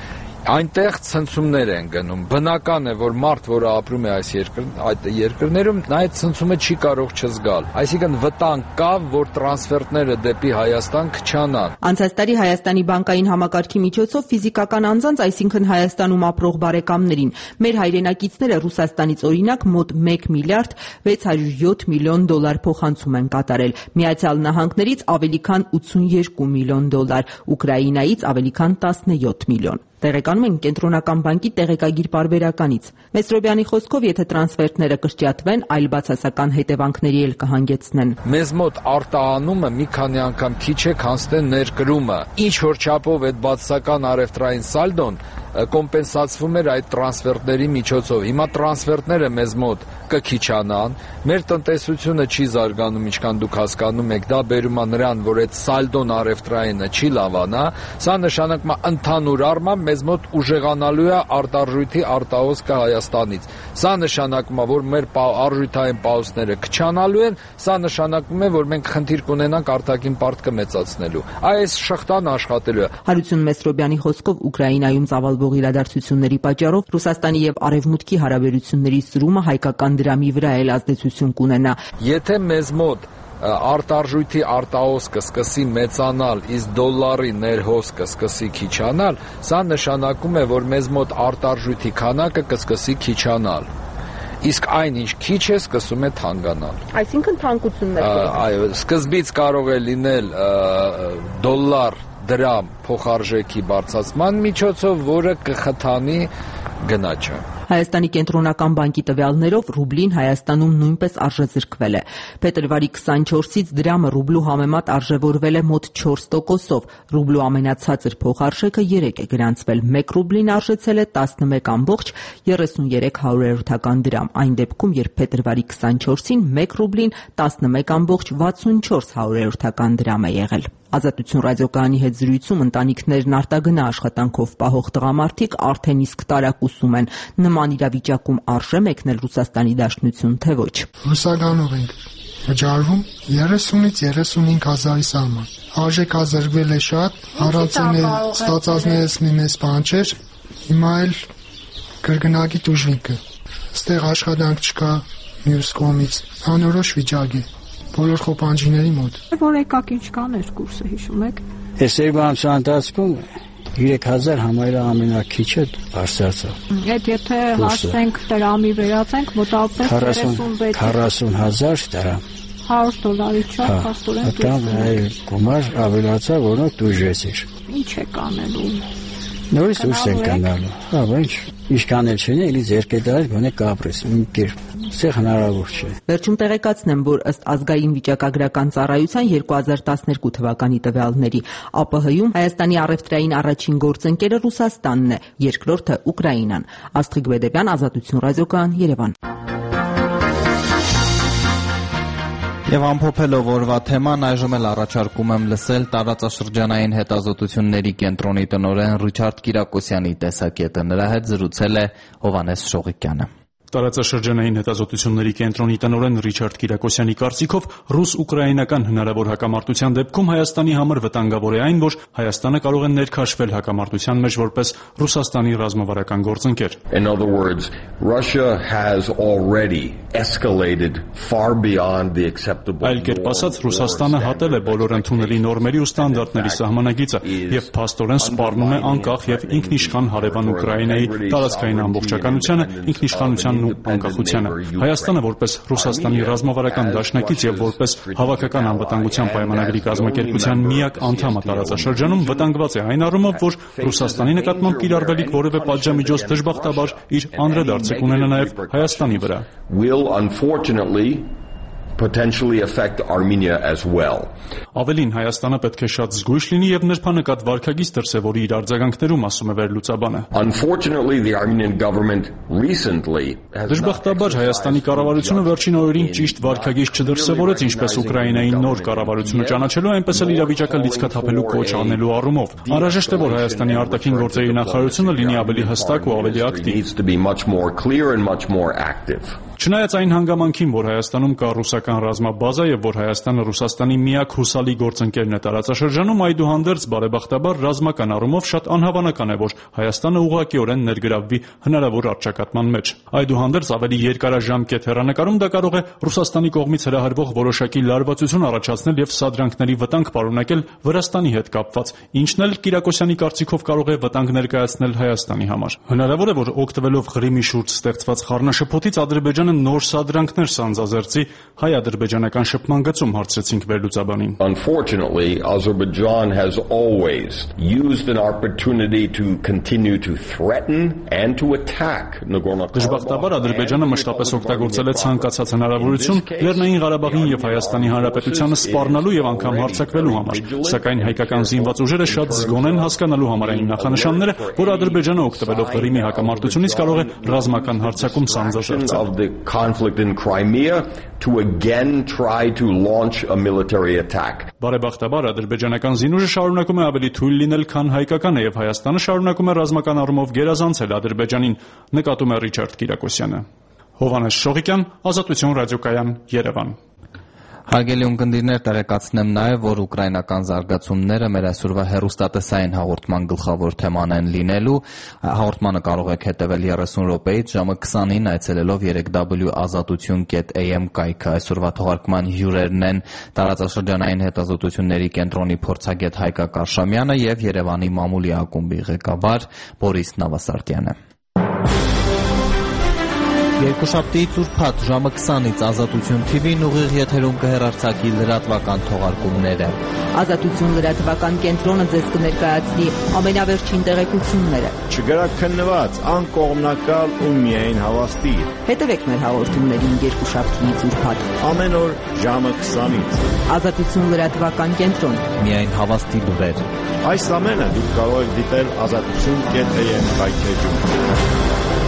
Այնտեղ ցնցումներ են գնում։ Բնական է, որ մարդ, որը ապրում է այս երկր, այդ երկրներում, նա այդ ցնցումը չի կարող չզգալ։ Այսինքն վտանգ կա, որ տրանսֆերտները դեպի Հայաստան քչանան։ Անցած տարի Հայաստանի բանկային համակարգի միջոցով ֆիզիկական անձանց, այսինքն Հայաստանում ապրող բարեկամներին, մեր հայրենակիցները Ռուսաստանից օրինակ մոտ մեկ միլիարդ վեց հարյուր յոթ միլիոն դոլար փոխանցում են կատարել, Միացյալ Նահանգներից ավելի քան ութսունյոթ միլիոն դոլար, Ուկրաինայից ավելի քան տասնյոթ միլիոն։ Տեղեկանում են Կենտրոնական բանկի տեղեկագիր պարբերականից։ Մեսրոբյանի խոսքով, եթե տրանսֆերտները կրճատվեն, այլ բացասական հետևանքների էլ կհանգեցնեն։ Մեզ մոտ արտահանումը մի քանի անգամ քիչ է, քան ստե ներկրումը։ Ինչ որ չափով այդ բացասական առևտրային սալդոն կոմպենսացվում էր այդ տրանսֆերտների միջոցով։ Հիմա տրանսֆերտները մեզ մոտ կքիչանան, մեր տնտեսությունը չի զարգանում, ինչքան դուք հասկանում եք, դա բերում է նրան, որ այդ սալդոն առևտրայինը չի լավանա, սա նշանակում է ընդհանուր առմամբ մեզ մոտ ուժեղանալու է արտարժույթի արտահոսքը Հայաստանից։ Սա նշանակում է, որ մեր արժութային պահոստները քչանալու են, սա նշանակում է, որ մենք խնդիր կունենանք արտաքին պարտքը մեծացնելու։ Այս շղթան աշխատելու է։ Հարություն Մեսրոբյանի խոսքով Ուկրաինայում ծավալվող իրադարձությունների պատճառով Ռուսաստանի եւ Արևմուտքի հարաբերությունների սրումը հայկական դրամի վրա էլ ազդեցություն կունենա։ Եթե մեզ մոտ արտարժույթի արտահոսքը սկսի մեծանալ, իսկ դոլարի ներհոսքը սկսի քիչանալ, սա նշանակում է, որ մեզ մոտ արտարժույթի քանակը կսկսի քիչանալ։ Իսկ այն, ինչ քիչ է, սկսում է թանկանալ։ Այսինքն թանկություններ։ Այո, սկզբից կարող է լինել դոլար դրամ փոխարժեքի բարձրացման միջոցով, որը կխթանի գնաճը։ Հայաստանի Կենտրոնական բանկի տվյալներով ռուբլին Հայաստանում նույնպես արժեզրկվել է։ Փետրվարի քսանչորսից դրամը ռուբլու համեմատ արժևորվել է մոտ չորս տոկոսով, ռուբլու ամենացածր փոխարժեքը երեք է գրանցվել, մեկ ռուբլին արժեցել է տասնմեկ ամբողջ երեսունյերեք հարյուրյոթական դրամ, այն դեպքում, երբ փետրվարի քսանչորսին մեկ ռուբլին տասնմեկ ամբողջ վաթսունչորս հարյուրյոթական դրամ է եղել։ Ազատություն ռադիոկայանի հետ զրույցում ընտանիքներն արտագնա աշխատանքով պահող տղամարդիկ արդեն իսկ տարակուսում են, նման իրավիճակում արժե մեկնել Ռուսաստանի Դաշնություն, թե ոչ։ Ռուսականով ենք վճարվում երեսունից երեսունհինգ հազարի սահման։ Արժեքազրկվել է շատ, առանցել է ստացածներս մի մեծ բան չէր, հիմա էլ կրկնակի տուժվինքը։ Ստեղ աշխատանք չկա մյուս կողմից, անորոշ վիճակ է։ Բոլոր խոպանջիների մոտ։ Որ եկակ ինչ կաներ կուրսը հիշում եք։ Այս երբանցու ընթացքում երեք հազար համարը ամենակիչը բարձրացավ։ Այդ եթե հաշվենք դրամի վերածենք, մոտավորապես երեսունվեց քառասուն հազար դրամ։ հարյուր դոլարի չափ փաստորեն դուրս։ Դա այլ գումար ավելացավ, որոնք դուժեցիր։ Ինչ է կանելու։ Նորից դուրս են կանալու։ Հա, բայց ինչ կանել չեն, էլի ձերքե դարել գոնե կապրես, մի կերպ։ Սա հնարավոր չէ։ Վերջում տեղեկացնեմ, որ ըստ ազգային վիճակագրական ծառայության երկու հազար տասներկու թվականի տվյալների ԱՊՀ-ում Հայաստանի առևտրային առաջին գործընկերը Ռուսաստանն է, երկրորդը Ուկրաինան։ Աստղիկ Բեդեբյան, Ազատություն ռադիոկայան, Երևան։ Եվ ամփոփելով օրվա թեման, այժմ էլ առաջարկում եմ լսել տարածաշրջանային հետազոտությունների կենտրոնի տնօրեն Ռիչարդ Կիրակոսյանի տեսակետը։ Նրա հետ զրուցել է Հովհաննես Շողիկյանը։ Տարածաշրջանային հետազոտությունների կենտրոնի տնօրեն Ռիչարդ Կիրակոսյանի կարծիքով ռուս-ուկրաինական հնարավոր հակամարտության դեպքում Հայաստանի համար վտանգավոր է այն, որ Հայաստանը կարող է ներքաշվել հակամարտության մեջ որպես Ռուսաստանի ռազմավարական գործընկեր։ In other words, Russia has already escalated far beyond the acceptable. Այլ կերպ ասած, Ռուսաստանը հատել է բոլոր ընդունելի նորմերի ու ստանդարտների սահմանագիծը եւ փաստորեն սպառնում է անկախ եւ ինքնիշխան հարևան Ուկրաինայի տարածքային ամբողջականությանը, ինքնիշխանության ու անկախությանը։ Հայաստանը որպես Ռուսաստանի ռազմավարական դաշնակից եւ որպես հավաքական անվտանգության պայմանագրի կազմակերպության միակ անդամը տարածաշրջանում վտանգված է այն առումով, որ Ռուսաստանի նկատմամբ կիրառվելիք որևէ պատժամիջոց դժբախտաբար իր անդրադարձը կունենա նաեւ Հայաստանի վրա։ Will unfortunately potentially affect Armenia as well. Ավելին, Հայաստանը պետք է շատ զգույշ լինի եւ նրբանկատ վարքագիծ դրսեւորի իր արձագանքներում, ասում է վերլուծաբանը։ Unfortunately, the Armenian government recently has Դժբախտաբար Հայաստանի կառավարությունը վերջին օրերին ճիշտ վարքագիծ չդրսեւորեց ինչպես Ուկրաինայի նոր կառավարությունը ճանաչելու, այնպես էլ իրավիճակը լիցքաթափելու կոչ անելու առումով։ Անհրաժեշտ է, որ Հայաստանի արտաքին գործերի նախարարությունը լինի ավելի հստակ ու ավելի ակտիվ։ Չնայած այն հանգամանքին, որ Հայաստանում կա ռուսական ռազմաբազա եւ որ Հայաստանը Ռուսաստանի միակ հուսալի գործընկերն է տարածաշրջանում, այդուհանդերձ բարեբախտաբար ռազմական առումով շատ անհավանական է, որ Հայաստանը ուղղակիորեն ներգրավվի հնարավոր առճակատման մեջ։ Այդուհանդերձ ավելի երկարաժամկետ հեռանկարում դա կարող է Ռուսաստանի կողմից հրահրվող որոշակի լարվածություն առաջացնել եւ սադրանքների վտանգ պարունակել Վրաստանի հետ կապված, ինչն էլ Կիրակոսյանի կարծիքով կարող է վտանգ ներկայացնել Հայաստանի համար։ Հնարավոր է, որ օգտվելով Ղրիմի շուրջ ստեղծված խառնաշփոթից Ադրբեջանը նոր սադրանքներ սանձազերծի հայ-ադրբեջանական շփման գծում, հարցրեցինք վերլուծաբանին։ Unfortunately, Azerbaijan has always used an opportunity to continue to threaten and to attack Nagorno-Karabakh. Դժբախտաբար Ադրբեջանը մշտապես օգտագործել է ցանկացած հնարավորություն Լեռնային Ղարաբաղին եւ Հայաստանի Հանրապետությանը սպառնալու եւ անգամ հարձակվելու համար, սակայն հայկական զինված ուժերը շատ զգոն են հասկանալու համարային նախանշանները, որ Ադրբեջանը օգտվելով Ղրիմի հակամարտությունից կարող է ռազմական հարձակում սանձազերծել։ Conflict in Crimea to again try to launch a military attack. Բարեբախտաբար ադրբեջանական զինուժը շարունակում է ավելի թույլ լինել, քան հայկականը եւ Հայաստանը շարունակում է ռազմական առումով գերազանցել Ադրբեջանին, նկատում է Ռիչարդ Կիրակոսյանը։ Հովհաննես Շողիկյան, Ազատություն ռադիոկայան, Երևան։ Հարգելի ունկնդիրներ, տեղեկացնեմ նաև, որ ուկրաինական զարգացումները մեր այսօրվա հեռուստատեսային հաղորդման գլխավոր թեման են լինելու։ Հաղորդմանը կարող եք հետևել երեսուն րոպեից ժամը քսանին այցելելով երեք w ազատություն կետ a m կայքը։ Այսօրվա թողարկման հյուրերն են տարածաշրջանային հետազոտությունների կենտրոնի փորձագետ Հայկա Կարշամյանը եւ Երևանի մամուլի ակումբի ղեկավար Բորիս Նավասարտյանը։ Երկուշաբթի ծուրփաթ ժամը քսանից Ազատություն T V-ն ուղիղ եթերում կհեռարձակի լրատվական թողարկումները։ Ազատություն լրատվական կենտրոնը ձեզ կներկայացնի ամենավերջին տեղեկությունները։ Չգրաքննված, անկողմնակալ ու միայն հավաստի։ Հետևեք մեր հաղորդումներին երկուշաբթի ծուրփաթ ամեն օր ժամը քսանից։ Ազատություն լրատվական կենտրոն։ Միայն հավաստի լուրեր։ Այս ամենը դուք կարող եք դիտել ազատություն կետ a m կայքեջում։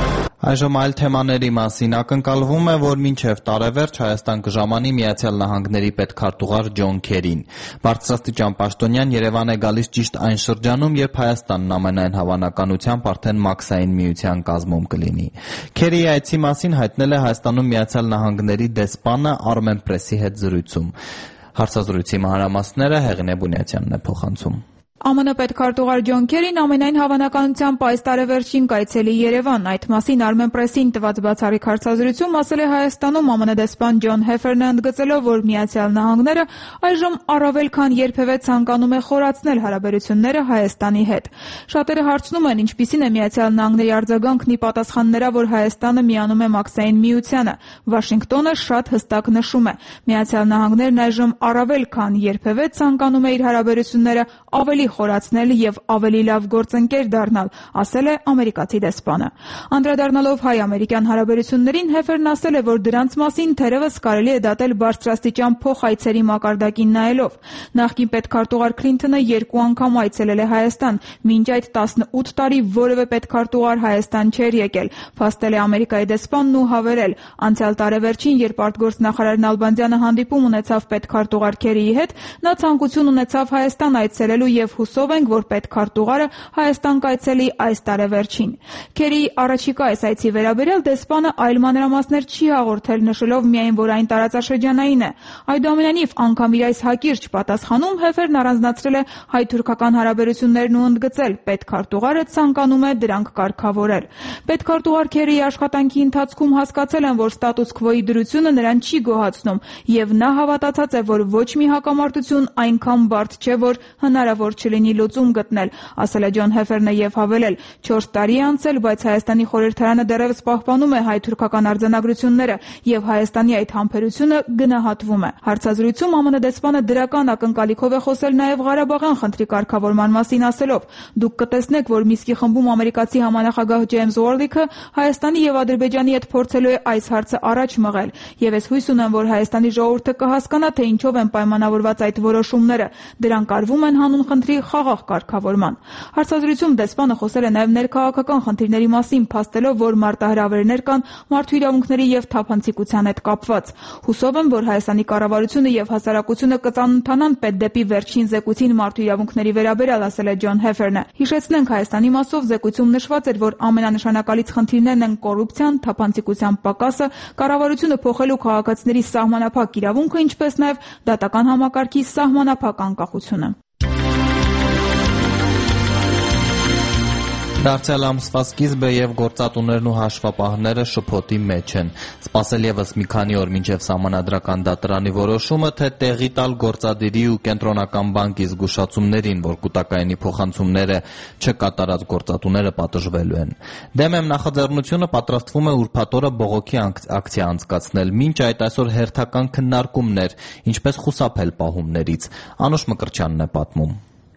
Այժմ այլ թեմաների մասին ակնկալվում է, որ մինչև տարեվերջ Հայաստան կժամանի Միացյալ Նահանգների պետքարտուղար Ջոն Քերին։ Բարձրաստիճան պաշտոնյան Երևան է գալիս ճիշտ այն շրջանում, երբ Հայաստանն ամենայն հավանականությամբ արդեն մաքսային միության կազմում կլինի։ Քերիի այցի մասին հայտնել է Հայաստանում Միացյալ Նահանգների դեսպանը Armen Press-ի հետ զրույցում։ Հարցազրույցի մանրամասները Հեղինե Բունյացյանն է փոխանցում։ Ամն պետքարտուղար Ջոն Քերին ամենայն հավանականությամբ այս տարեվերջին կայցելի Երևան։ Այդ մասին Armen Press-ին տված բացառիկ հարցազրույցում ասել է Հայաստանում ԱՄՆ դեսպան Ջոն Հեֆերնը, ընդգծելով, որ Միացյալ Նահանգները այժմ առավել քան երբևէ ցանկանում է խորացնել հարաբերությունները Հայաստանի հետ։ Շատերը հարցնում են, ինչպիսին է Միացյալ Նահանգների արձագանքն ի պատասխան նրա, որ Հայաստանը միանում է մաքսային միությանը։ Վաշինգտոնը շատ հստակ նշում է. Միացյալ Նահանգներն այժմ առավել քան երբևէ ցանկանում է իր հարաբերությունները ավելի խորացնել եւ ավելի լավ գործընկեր դառնալ, ասել է ամերիկացի դեսպանը։ Անդրադառնալով հայ-ամերիկյան հարաբերություններին, Հեֆերն ասել է, որ դրանց մասին թերևս կարելի է դատել բարձրաստիճան փոխայցերի մակարդակին նայելով։ Նախկին պետքարտուղար Քլինթոնը երկու անգամ այցելել է Հայաստան, մինչ այդ տասնութ տարի որևէ պետքարտուղար Հայաստան չէր եկել, փաստել է Ամերիկայի դեսպանն ու հավելել. անցյալ տարեվերջին, երբ արտգործնախարար Նալբանդյանը հանդիպում ունեցավ պետքարտուղար Քերիի հետ, նա ցանկություն ունեցավ Հայաստան այցելելու եւ հուսով ենք, որ պետքարտուղարը Հայաստան կայցելի այս տարեվերջին։ Քերիի առաջիկա այս այցի վերաբերյալ դեսպանը այլ մանրամասներ չի հաղորդել, նշելով միայն, որ այն տարածաշրջանային է։ Այդուամենայնիվ, անգամ իր այս հակիրճ պատասխանում Հեֆերն առանձնացրել է հայ-թուրքական հարաբերություններն ու ընդգծել, պետքարտուղարը ցանկանում է դրանք կարգավորել։ Պետքարտուղար Քերիի աշխատանքի ընթացքում հասկացել են, որ ստատուս քվոյի դրությունը նրան չի գոհացնում, եւ նա հավատացած է, որ ոչ մի հակամարտություն այնքան բարդ չէ, որ հնարավոր չլինի լուծում գտնել, ասել է Ջոն Հեֆերնը եւ հավելել. չորս տարի է անցել, բայց Հայաստանի խորհրդարանը դեռևս պահպանում է հայ-թուրքական արձանագրությունները եւ Հայաստանի այդ համբերությունը գնահատվում է։ Հարցազրույցում ԱՄՆ դեսպանը դրական ակնկալիքով է խոսել նաեւ Ղարաբաղյան խնդրի կարգավորման մասին, ասելով. դուք կտեսնեք, որ Միսկի խմբում ամերիկացի համանախագահ Ջեյմս Ուորլիքը Հայաստանի եւ Ադրբեջանի հետ փորձելու է այս հարցը առաջ մղել, եւ ես հույս ունեմ, որ Հայաստանի ժողովուրդը կհասկանա, թե ինչով են պայմանավորված այդ որոշումները։ Դրանք արվում են հանուն խնդրի խաղաղ կարգավորման։ Հարցազրույցում դեսպանը խոսել է նաև ներքաղաքական խնդիրների մասին, փաստելով, որ մարտահրավերներ կան մարդու իրավունքների եւ թափանցիկության հետ կապված։ Հուսով եմ, որ Հայաստանի կառավարությունը եւ հասարակությունը կծանոթանան պետդեպի վերջին զեկույցին մարդու իրավունքների վերաբերյալ, ասել է Ջոն Հեֆերնը։ Հիշեցնենք, Հայաստանի մասով զեկույցում նշված էր, որ ամենանշանակալից խնդիրներն են կոռուպցիան, թափանցիկության պակասը, կառավարությունը փոխելու քաղաքացիների սահմանափակ իրավունքը, ինչպես նաև դատական համակարգի սահմանափակ անկախությունը։ Դարձյալ ամսվա սկիզբը եւ գործատուներն ու հաշվապահները շփոթի մեջ են։ Սպասել եւս մի քանի օր մինչեւ Սահմանադրական դատարանի որոշումը, թե տեղի տալ գործադիրի ու կենտրոնական բանկի զգուշացումներին, որ կൂട്ടակայինի փոխանցումները չկատարած գործատուները պատժվելու են։ Դեմ եմ նախաձեռնությունը պատրաստվում է ուրբաթ օրը բողոքի ակցիա անցկացնել, մինչ այդ այսօր հերթական քննարկումներ, ինչպես խուսափել պահումներից։ Անուշ Մկրտչյանն է պատմում։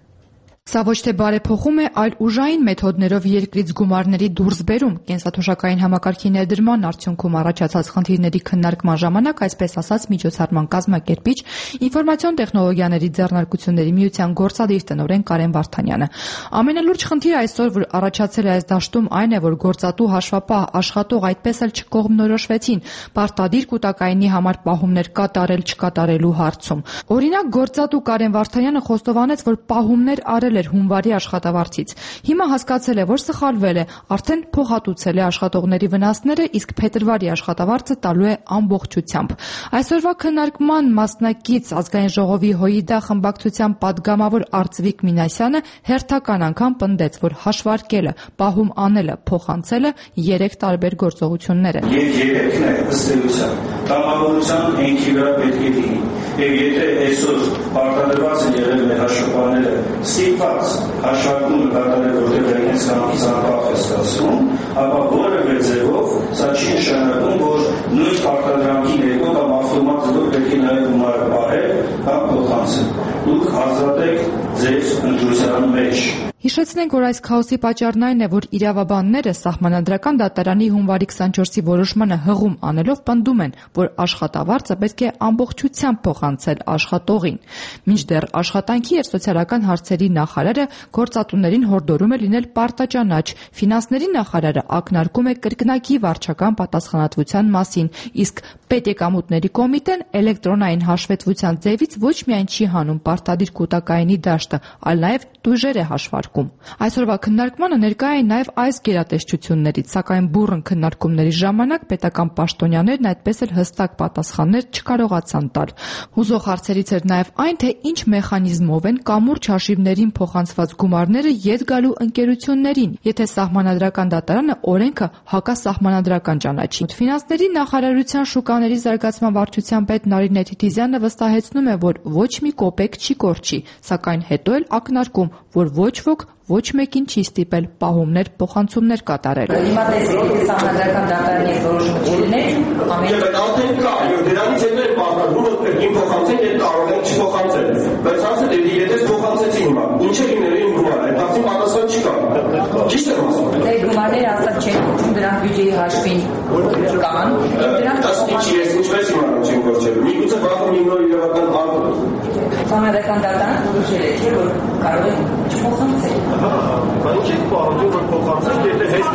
Սա ոչ թե բարեփոխում է, այլ ուժային մեթոդներով երկրից գումարների դուրսբերում, կենսաթոշակային համակարգի ներդրման արդյունքում առաջացած խնդիրների քննարկման ժամանակ, այսպես ասած, միջոցառման կազմակերպիչ ինֆորմացիոն տեխնոլոգիաների ձեռնարկությունների միության գործադիր տնօրեն Կարեն Վարդանյանը։ Ամենալուրջ խնդիրը այսօր, որ առաջացել է այս դաշտում, այն է, որ գործատու, հաշվապահ, աշխատող այդպես էլ չկողմնորոշվեցին պարտադիր կൂട്ടակայինի համար պահումներ կատարել-չկատարելու հարցում։ Օրինակ, գործատու Կարեն Վարդանյանը խոստովանեց, որ պահումներ արել էր հունվարի աշխատավարձից։ Հիմա հասկացել է, որ սխալվել է, արդեն փոխհատուցել է աշխատողների վնասները, իսկ փետրվարի աշխատավարձը տալու է ամբողջությամբ։ Այսօրվա քննարկման մասնակից Ազգային ժողովի ՀՅԴ խմբակցության падգամավոր Արծվիկ Մինասյանը հերթական անգամ պնդեց, որ հաշվարկելը, պահում անելը, փոխանցելը երեք տարբեր գործողություններ են։ Եվ երեքն է ըստ էության տնտեսության հենքի վրա պետք է լինի։ Եվ եթե այսօր պարտադրված են եղել մեր հաշվապահները ստիպված հաշվարկումը կատարել, որտեղ իրենց կամքից անկախ է ստացվում, ապա որևէ ձևով սա չի նշանակում, որ նույն պարտադրանքի ներքո կամ ավտոմատ ձևով պետք է նաև գումարը պահել կամ փոխանցել։ Դուք ազատ եք ձեր ընտրության մեջ։ Հիշեցնենք, որ այս քաոսի պատճառն այն է, որ իրավաբանները Սահմանադրական դատարանի հունվարի քսանչորսի որոշմանը հղում անելով պնդում են, որ աշխատավարձը պետք է ամբողջությամբ փոխանցել աշխատողին։ Մինչդեռ աշխատանքի եւ սոցիալական հարցերի նախարարը գործատուներին հորդորում է լինել պարտաճանաչ, ֆինանսների նախարարը ակնարկում է կրկնակի վարչական պատասխանատվության մասին, իսկ պետեկամուտների կոմիտեն էլեկտրոնային հաշվետվության ձևից ոչ միայն չի հանում պարտադիր կൂട്ടակայինի դաշտը, այլ նաև տույժեր է հաշվարկում։ Այսօրվա քննարկմանը ներկա էին նաև այս գերատեսչություններից, սակայն բուռն քննարկումների ժամանակ պետական պաշտոնյաներն այդպես էլ հստակ պատասխաններ չկարողացան տալ։ Հուզող հարցերից էր նաև այն, թե ինչ մեխանիզմով են կամուրջ հաշիվներին փոխանցված գումարները ետ գալու ընկերություններին, եթե Սահմանադրական դատարանը օրենքը հակասահմանադրական ճանաչի։ Ֆինանսների նախարարության շուկաների զարգացման վարչության պետ Նարինե Թիթիզյանը վստահեցնում է, որ ոչ մի կոպեկ չի կորչի, սակայն հետո էլ ակնարկում, որ ոչ ոք ոչ մեկին չի ստիպել պահումներ, փոխանցումներ կատարել։ Հիմա տեսեք, Սահմանադրական դատարանի որոշումը չլիներ, ամեն արդեն կա, դրանից հետո է պարտադրում, որ պետք է փոխանցեն, եթե կարող են չփոխանցել։ Բայց ասել է, եթե փոխանցեցին հիմա, ինչ է լինելու իմ գումարը, այդ արդեն պատասխան չկա։ Ճիշտ եմ ասում։ Դե գումարները ասած չեն կոչում, դրանք բյուջեի հաշվին կան, եւ դրանք Դասի ես ինչպես իմանամ չեմ գործել։ Միգուցե վաղը մի նոր իրավական ակտ։ Սահմանադրական դատարանը որոշել է, չէ՞ որ կարող է չփոխանցել։ Բայց ինչ պահանջում որ փոխանցել, եթե հենց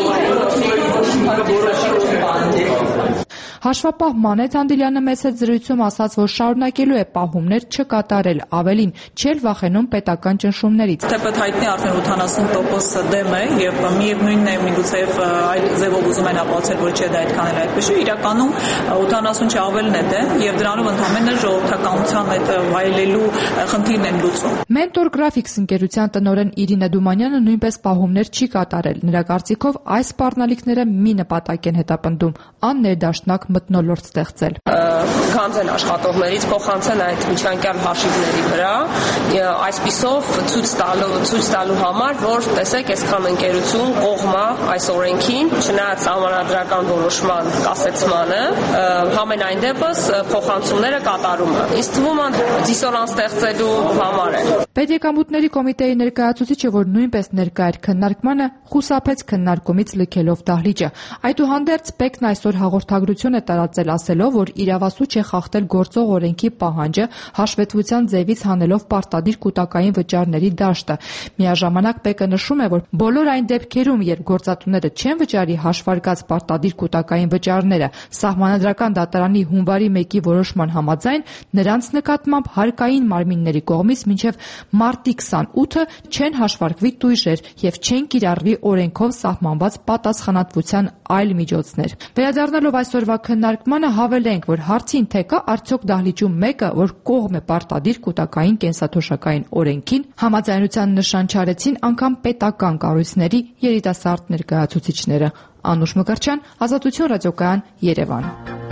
դա Հաշվապահ Մանեթ Անդիլյանը մեծ հետ զրույցում ասաց, որ շարունակելու է պահումներ չկատարել, ավելին չէր վախենում պետական ճնշումներից։ Թեպետ հայտնի արդեն ութանասուն տոկոս դեմ է եւ միևնույնն է միգուցե այդ ձևով ուզում են ապացուցել, որ չէ դա այդքան էլ այդպես է, իրականում ութանասուն չի ավելն է դեմ եւ դրանով ընդհանրապես ժողովրդականության այդ վայելելու խնդիրն են լուծում։ Mentor Graphics ընկերության տնօրեն Իրինա Դումանյանը նույնպես պահումներ չի կատարել։ Նրա կարծիքով այս սպառնալիքները մի նպատակ են հետապնդում՝ աններդաշնակ մթնոլորտ ստեղծել։ Գանձեն աշխատողներից փոխանցեն այդ միջանկյալ հաշիվների վրա, այսպիսով ցույց տալու ցույց տալու համար, որ տեսեք, այսքան ընկերություն կողմա այս օրենքին, չնայած Սահմանադրական որոշման կասեցմանը, համենայն դեպս փոխանցումները կատարում է։ Ինձ թվում է դիսոնանս ստեղծելու համար է։ Պետեկամուտների կոմիտեի ներկայացուցիչը, որ նույնպես ներկա էր քննարկմանը, խուսափեց քննարկումից լքելով դահլիճը։ Այդուհանդերձ ՊԵԿ-ն այսօր հաղորդագրություն է տարածել ասելով, որ իրավասու չէ խախտել գործող օրենքի պահանջը հաշվետվության ձևից հանելով պարտադիր կൂട്ടակային վճարների դաշտը։ Միաժամանակ ՊԵԿ-ը նշում է, որ բոլոր այն դեպքերում, երբ գործատուները չեն վճարի հաշվարկած պարտադիր կൂട്ടակային վճարները, Սահմանադրական դատարանի հունվարի մեկի որոշման համաձայն նրանց նկատմամբ հարկային մարմինների կողմից մինչև մարտի քսանութը չեն հաշվարկվի տույժեր և չեն կիրառվի օրենքով սահմանված պատասխանատվության այլ միջոցներ։ Վերադառնալով այսօրվա քննարկմանը հավելենք, որ հարցին թե կա արդյոք դահլիճում մեկը, որ կողմ է պարտադիր կൂട്ടակային կենսաթոշակային օրենքին, համաձայնության նշան չարեցին անգամ պետական կառույցների երիտասարդ ներկայացուցիչները։ Անուշ Մկրտչյան, Ազատություն ռադիոկայան, Երևան։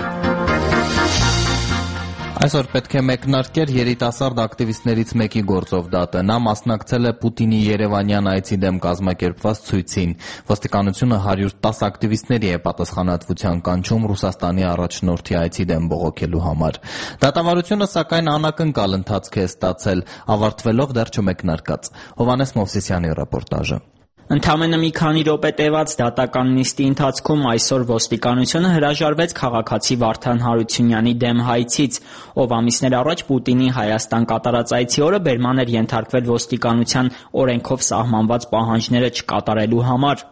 Այսօր պետք է մեկնարկեր երիտասարդ ակտիվիստներից մեկի գործով դատը։ Նա մասնակցել է Պուտինի երևանյան այցի դեմ կազմակերպված ցույցին։ Ոստիկանությունը հարյուր տասը ակտիվիստների է պատասխանատվության կանչում Ռուսաստանի առաջնորդի այցի դեմ բողոքելու համար։ Դատավարությունը, սակայն, անակնկալ ընթացք է ստացել, ավարտվելով դեռ չմեկնարկած։ Հովհաննես Մովսիսյանի ռեպորտաժը։ Ընդամենը մի քանի րոպե տևած դատական նիստի ընթացքում այսօր ոստիկանությունը հրաժարվեց քաղաքացի Վարդան Հարությունյանի դեմ հայցից, ով ամիսներ առաջ Պուտինի Հայաստան կատարած այցի օրը բերման էր ենթարկվել ոստիկանության օրենքով սահմանված պահանջները չկատարելու համար։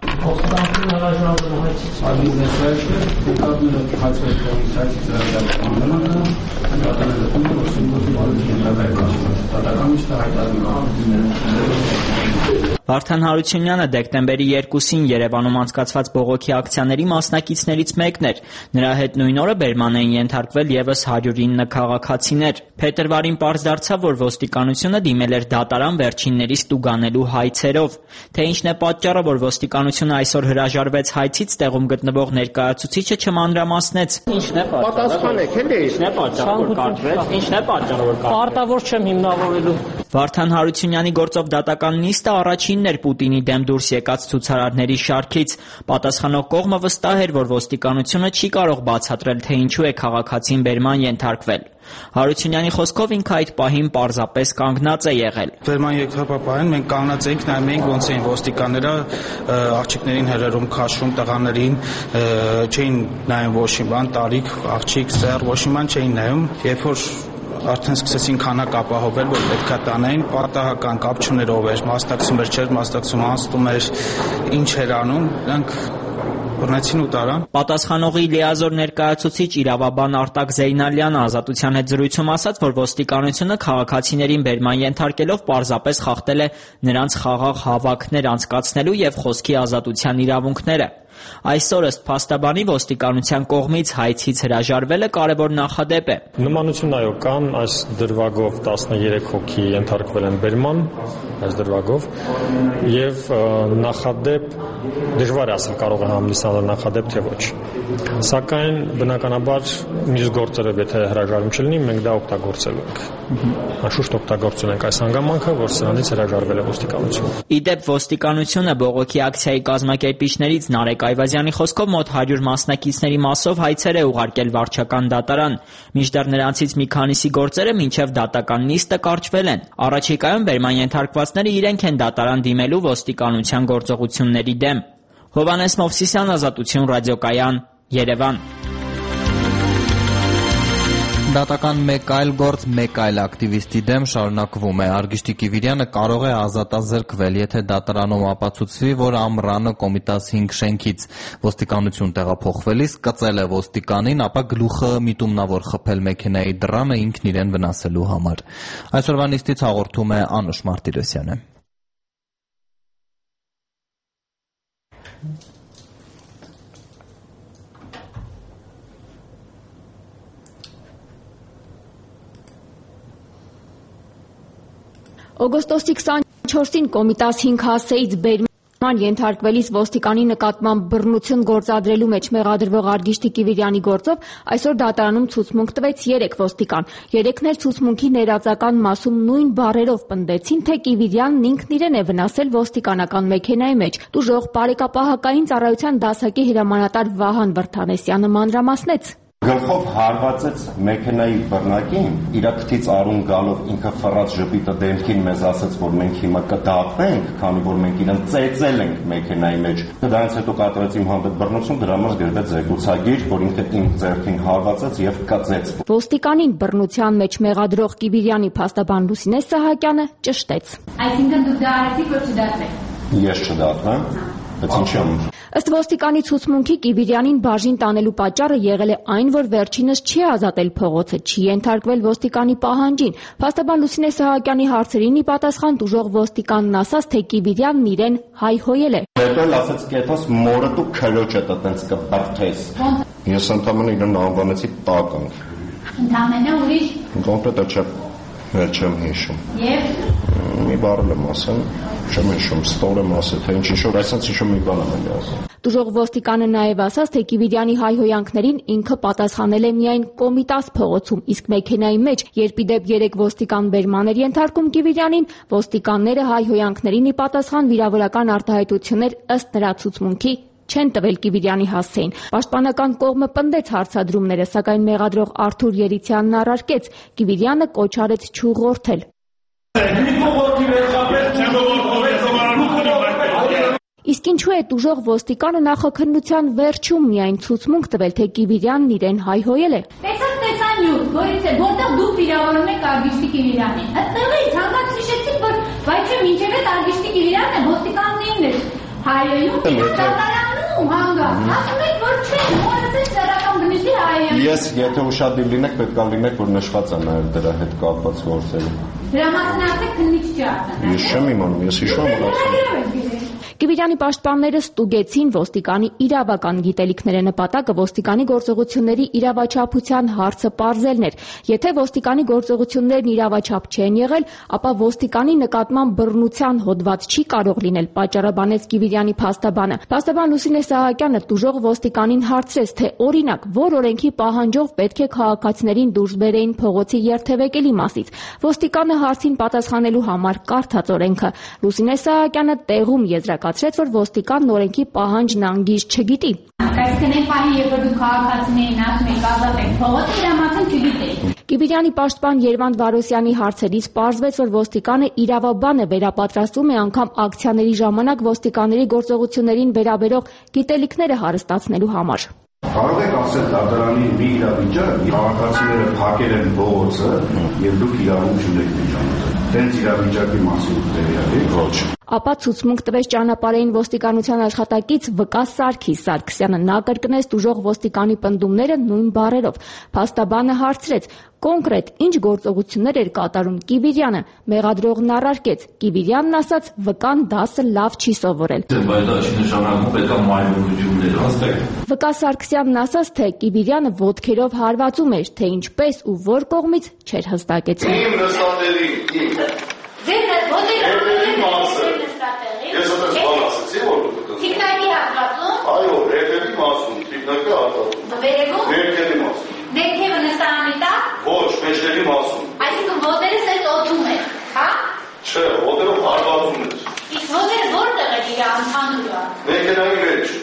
Վարդան Հարությունյանը դեկտեմբերի երկուսին Երևանում անցկացված բողոքի ակցիաների մասնակիցներից մեկն էր։ Նրա հետ նույն օրը բերման էին ենթարկվել ևս հարյուր ինը քաղաքացիներ։ Փետրվարին պարզ դարձավ, որ ոստիկանությունը դիմել էր դատարան վերջինների ստուգանելու հայցերով։ Թե ինչն է պատճառը, որ ոստիկանությունը այսօր հրաժարվեց հայցից, տեղում գտնվող ներկայացուցիչը չմանրամասնեց։ Ինչն է պատճառը։ Ինչն է պատճառը, որ կարգվեց։ Ինչն է պատճառը, որ կարգվեց։ Պարտավոր չեմ հիմնավորելու։ Վարդան Հարությունյանի գործով դատական նիստը առաջինն էր Պուտինի դեմ դուրս եկած ցուցարարների շարքից։ Պատասխանող կողմը վստահ էր, որ ոստիկանությունը չի կարող բացատրել, թե ինչու է քաղաքացին բերման ենթարկվել։ Հարությունյանի խոսքով ինքը այդ պահին պարզապես կանգնած է եղել։ Բերման երկրապահային մենք կանգնած էինք, նայում էինք ոնց էին ոստիկանները աղջիկներին հրերում քաշում, տղաներին չէին նայում ոչ մի բան, տարիք, աղջիկ, սեռ, ոչ մի բան չէին նայում, երբ որ արդեն սկսեցին քանակ ապահովել, որ պետքա տանային, պատահական կապ չուներ ով էր, մասնակցում էր, չէր մասնակցում, անցնում էր, ինչ էր անում, նրանք բռնեցին ու տարան։ Պատասխանողի լիազոր ներկայացուցիչ իրավաբան Արտակ Զեյնալյանը Ազատության հետ զրույցում ասաց, որ ոստիկանությունը քաղաքացիներին բերման ենթարկելով պարզապես խախտել է նրանց խաղաղ հավաքներ անցկացնելու եւ խոսքի ազատության իրավունքները։ Այսօր ըստ փաստաբանի ոստիկանության կողմից հայցից հրաժարվելը կարևոր նախադեպ է։ Նմանություն այո կան, այս դրվագով տասներեք հոգի ենթարկվել են բերման, այս դրվագով, եւ նախադեպ դժվար է ասել կարող է համնիսանալ նախադեպ թե ոչ։ Սակայն բնականաբար մյուս գործերով եթե հրաժարում չլինի, մենք դա օգտագործելու ենք։ Անշուշտ օգտագործում ենք այս հանգամանքը, որ սրանից հրաժարվել է ոստիկանությունը։ Իդեպ ոստիկանությունը բողոքի ակցիայի կազմակերպիչներից Նարեկ Այվազյանի խոսքով մոտ հարյուր մասնակիցների մասով հայցեր է ուղարկել վարչական դատարան, մինչդեռ նրանցից մի քանիսի գործերը մինչև դատական նիստը կարճվել են։ Առաջիկայում բերման ենթարկվածները իրենք են դատարան դիմելու ոստիկանության գործողությունների դեմ։ Հովհաննես Մովսիսյան, Ազատություն ռադիոկայան, Երևան։ Դատական մեկ այլ գործ մեկ այլ ակտիվիստի դեմ շարունակվում է։ Արգիշտի Կիվիրյանը կարող է ազատազրկվել, եթե դատարանում ապացուցվի, որ Ամռանը Կոմիտաս հինգ շենքից ոստիկանություն տեղափոխվելիս կծել է ոստիկանին, ապա գլուխը միտումնավոր խփել մեքենայի դռանը ինքն իրեն վնասելու համար։ Այսօրվա նիստից հաղորդում է Անուշ Մարտիրոսյանը։ Օգոստոսի քսանչորսին Կոմիտաս հինգ հասեից բերման ենթարկվելիս ոստիկանի նկատմամբ բռնություն գործադրելու մեջ մեղադրվող Արգիշտի Կիվիրյանի գործով այսօր դատարանում ցուցմունք տվեց երեք ոստիկան։ Երեքն էլ ցուցմունքի ներածական մասում նույն բառերով պնդեցին, թե Կիվիրյանն ինքն իրեն է վնասել ոստիկանական մեքենայի մեջ։ Տուժող բարեկապահական ծառայության դասակի հրամանատար Վահան Վրթանեսյանը մանրամասնեց։ Գլխով հարվածեց մեքենայի բռնակին, իր քթից արուն գալով ինքը ֆռած ժպիտը դեմքին մեզ ասաց, որ մենք հիմա կդատվենք, քանի որ մենք իրեն ծեծել ենք մեքենայի մեջ։ Դրանից հետո կատարեց իմ հանդեպ բռնություն, դրա համար գրվեց զեկուցագիր, որ ինքը իմ ձեռքին հարվածեց եւ կծեց։ Ոստիկանին բռնության մեջ մեղադրող Կիվիրյանի փաստաբան Լուսինե Սահակյանը ճշտեց։ Այսինքն դուք դա արեցիք, որ չդատվեք։ Ես չդատվեմ։ Ըստ ոստիկանի ցուցմունքի Կիվիրյանին բաժին տանելու պատճառը եղել է այն, որ վերջինս չի ազատել փողոցը, չի ենթարկվել ոստիկանի պահանջին։ Փաստաբան Լուսինե Սահակյանի հարցերին ի պատասխան տուժող ոստիկանն ասաց, թե Կիվիրյանն իրեն հայհոյել է։ Հետո էլ ասաց, կետոս մորը դու քրոջը տենց կբրթես։ Ես ընդհանրապես իրեն անվանեցի տականք։ Ընդհանրապես ուրիշ։ Կոնկրետ չէ, չեմ հիշում։ Եվ մի բառ եմ ասել, չեմ հիշում, ստոր եմ ասել, թե ինչ ինչ-որ այսպես ինչ-որ մի բան եմ ասել։ Տուժող ոստիկանը նաև ասաց, թե Կիվիրյանի հայհոյանքներին ինքը պատասխանել է միայն Կոմիտաս փողոցում, իսկ մեքենայի մեջ, երբ ի դեպ երեք ոստիկան բերման էր ենթարկում Կիվիրյանին, ոստիկանները հայհոյանքներին ի պատասխան վիրավորական արտահայտություններ ըստ նրա ցուցմունքի չեն տվել Կիվիրյանի հասցեին։ Պաշտպանական կողմը պնդեց հարցադրումները, սակայն մեղադրող Արթուր Երիցյանն առարկեց, Կիվիրյանը կոչ արեց չուղղորդել։ Իսկ ինչու է տուժող ոստիկանը նախաքննության վերջում միայն ցուցմունք տվել, թե Կիվիրյանն իրեն հայհոյել է։ Տեսած տեսանյութ, որից է, որտեղ դուք վիրավորում եք Արգիշտի Կիվիրյանին։ Այդտեղից հանկարծ հիշեցիք, որ բայց չէ, մինչև այդ Արգիշտի Կիվիրյանն է ոստիկանն ինքն է հայհոյում, դատարանում հանգած։ Ասում եք, որ չէ, որս է սեռական բնույթի հայհոյում։ Ես եթե ուշադիր լինեք, պետք է լինեք, որ նշված է նաև դրա հետ կապված գործերը։ Դրա մասին արդեն քննիչ չի արտանել։ Ես չեմ իմանում, ես հիշում եմ, որ ասում։ Կիվիրյանի պաշտպանները ստուգեցին ոստիկանի իրավական գիտելիքները, նպատակը ոստիկանի գործողությունների իրավաչափության հարցը պարզելն էր։ Եթե ոստիկանի գործողություններն իրավաչափ չեն եղել, ապա ոստիկանի նկատմամբ բռնության հոդված չի կարող լինել, պատճառաբանեց Կիվիրյանի փաստաբանը։ Փաստաբան Լուսինե Սահակյանը տուժող ոստիկանին հարցրեց, թե օրինակ, որ օրենքի պահանջով պետք է քաղաքացիներին դուրս բերեին փողոցի երթևեկելի մասից։ Ոստիկանը հարցին պատասխանելու համար կարդաց օրենքը։ Լուսինե Սահակյանը տեղում եզրակացրեց, որ ոստիկանն օրենքի պահանջն անգիր չգիտի։ Այսինքն այն պահի, երբ դուք քաղաքացիներին ասում եք ազատեք փողոցը, դրա մասին չգիտեիք։ Կիվիրյանի պաշտպան Երվանդ Վարոսյանի հարցերից պարզվեց, որ ոստիկանը իրավաբան է, վերապատրաստում է անգամ ակցիաների ժամանակ ոստիկանների գործողություններին վերաբերող գիտելիքները հարստացնելու համար։ Կարող եք ասել դատարանի մի իրավիճակ, քաղաքացիները փակել են փողոցը եւ դուք իրավունք չունեք միջամտել։ Դենց իրավիճակի մասին տեղյակ եք ոչ։ Ապա ցուցմունք տվեց ճանապարհային ոստիկանության աշխատակից Վկա Սարգիս Սարգսյանը, նա կրկնեց տուժող ոստիկանի պնդումները նույն բառերով։ Փաստաբանը հարցրեց. կոնկրետ ինչ գործողություններ էր կատարում Կիվիրյանը։ Մեղադրողն առարկեց. Կիվիրյանն ասաց, Վկան դասը լավ չի սովորել։ Բայց դա չի նշանակում պետք է մայրություններ հաստատ։ Վկա Սարգսյանն ասաց, թե Կիվիրյանը ոտքերով հարվածում էր, թե ինչպես ու որ կողմից չէր հստակեցնում։ Իմ նստատերի, իմ։ Ձեր ոտքերով Ես այդպես բան ասեցի, որ դուք Թիկնակի հատվածում։ Այո, վերևի մասում, թիկնակի հատվածում։ Վերևում։ Վերևի մասում։ Ներքևը նստարանի տակ։ Ոչ, մեջտեղի մասում։ Այսինքն ոտերս այդ օդում է, հա? Չէ, ոտերով հարվածում էր։ Իսկ ոտերը որտեղ է իր ընդհանուրը։ Մեքենայի մեջ։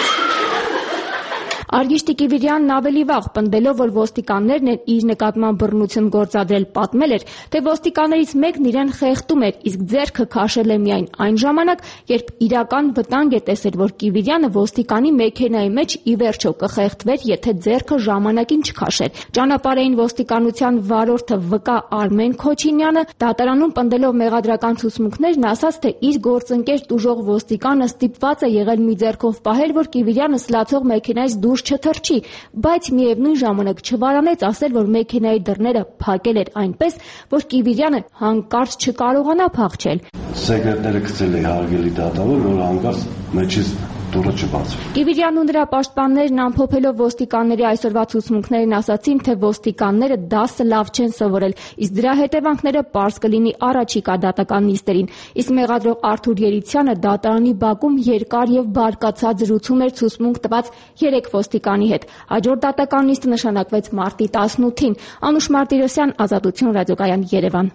Արգիշտի Կիվիրյանն ավելի վաղ պնդելով, որ ոստիկաններն են իր նկատմամբ բռնություն գործադրել, պատմել էր, թե ոստիկաններից մեկն իրեն խեղդում էր, իսկ ձեռքը քաշել է միայն այն ժամանակ, երբ իրական վտանգ է տեսել, որ Կիվիրյանը ոստիկանի մեքենայի մեջ ի վերջո կխեղդվեր, եթե ձեռքը ժամանակին չքաշեր։ Ճանապարհային ոստիկանության վարորդը Վկա Արմեն Քոչինյանը դատարանում պնդելով մեղադրական ցուցմունքներն ասաց, թե իր գործընկեր տուժող ոստիկանը ստիպված է եղել մի ձեռքով պահել, որ Կիվիրյանը սլացող մեքենայից դուրս չթռչի, բայց միևնույն ժամանակ չվարանեց ասել, որ մեքենայի դռները փակել էր այնպես, որ Կիվիրյանը հանկարծ չկարողանա փախչել։ Սեկրետները գցել է հարգելի դատավոր, որ հանկարծ մեջից դուրը չբացվի։ Կիվիրյանն ու նրա պաշտպաններն ամփոփելով ոստիկանների այսօրվա ցուցմունքներին ասացին, թե ոստիկանները դասը լավ չեն սովորել, իսկ դրա հետևանքները պարզ կլինի առաջիկա դատական նիստերին։ Իսկ մեղադրող Արթուր Երիցյանը դատարանի բակում երկար եւ բարկացած զրուցում էր ցուցմունք տված երեք ոստիկանի հետ։ Հաջորդ դատական նիստը նշանակվեց մարտի տասնութին։ Անուշ Մարտիրոսյան, Ազատություն, ռադիոկայան, Երևան։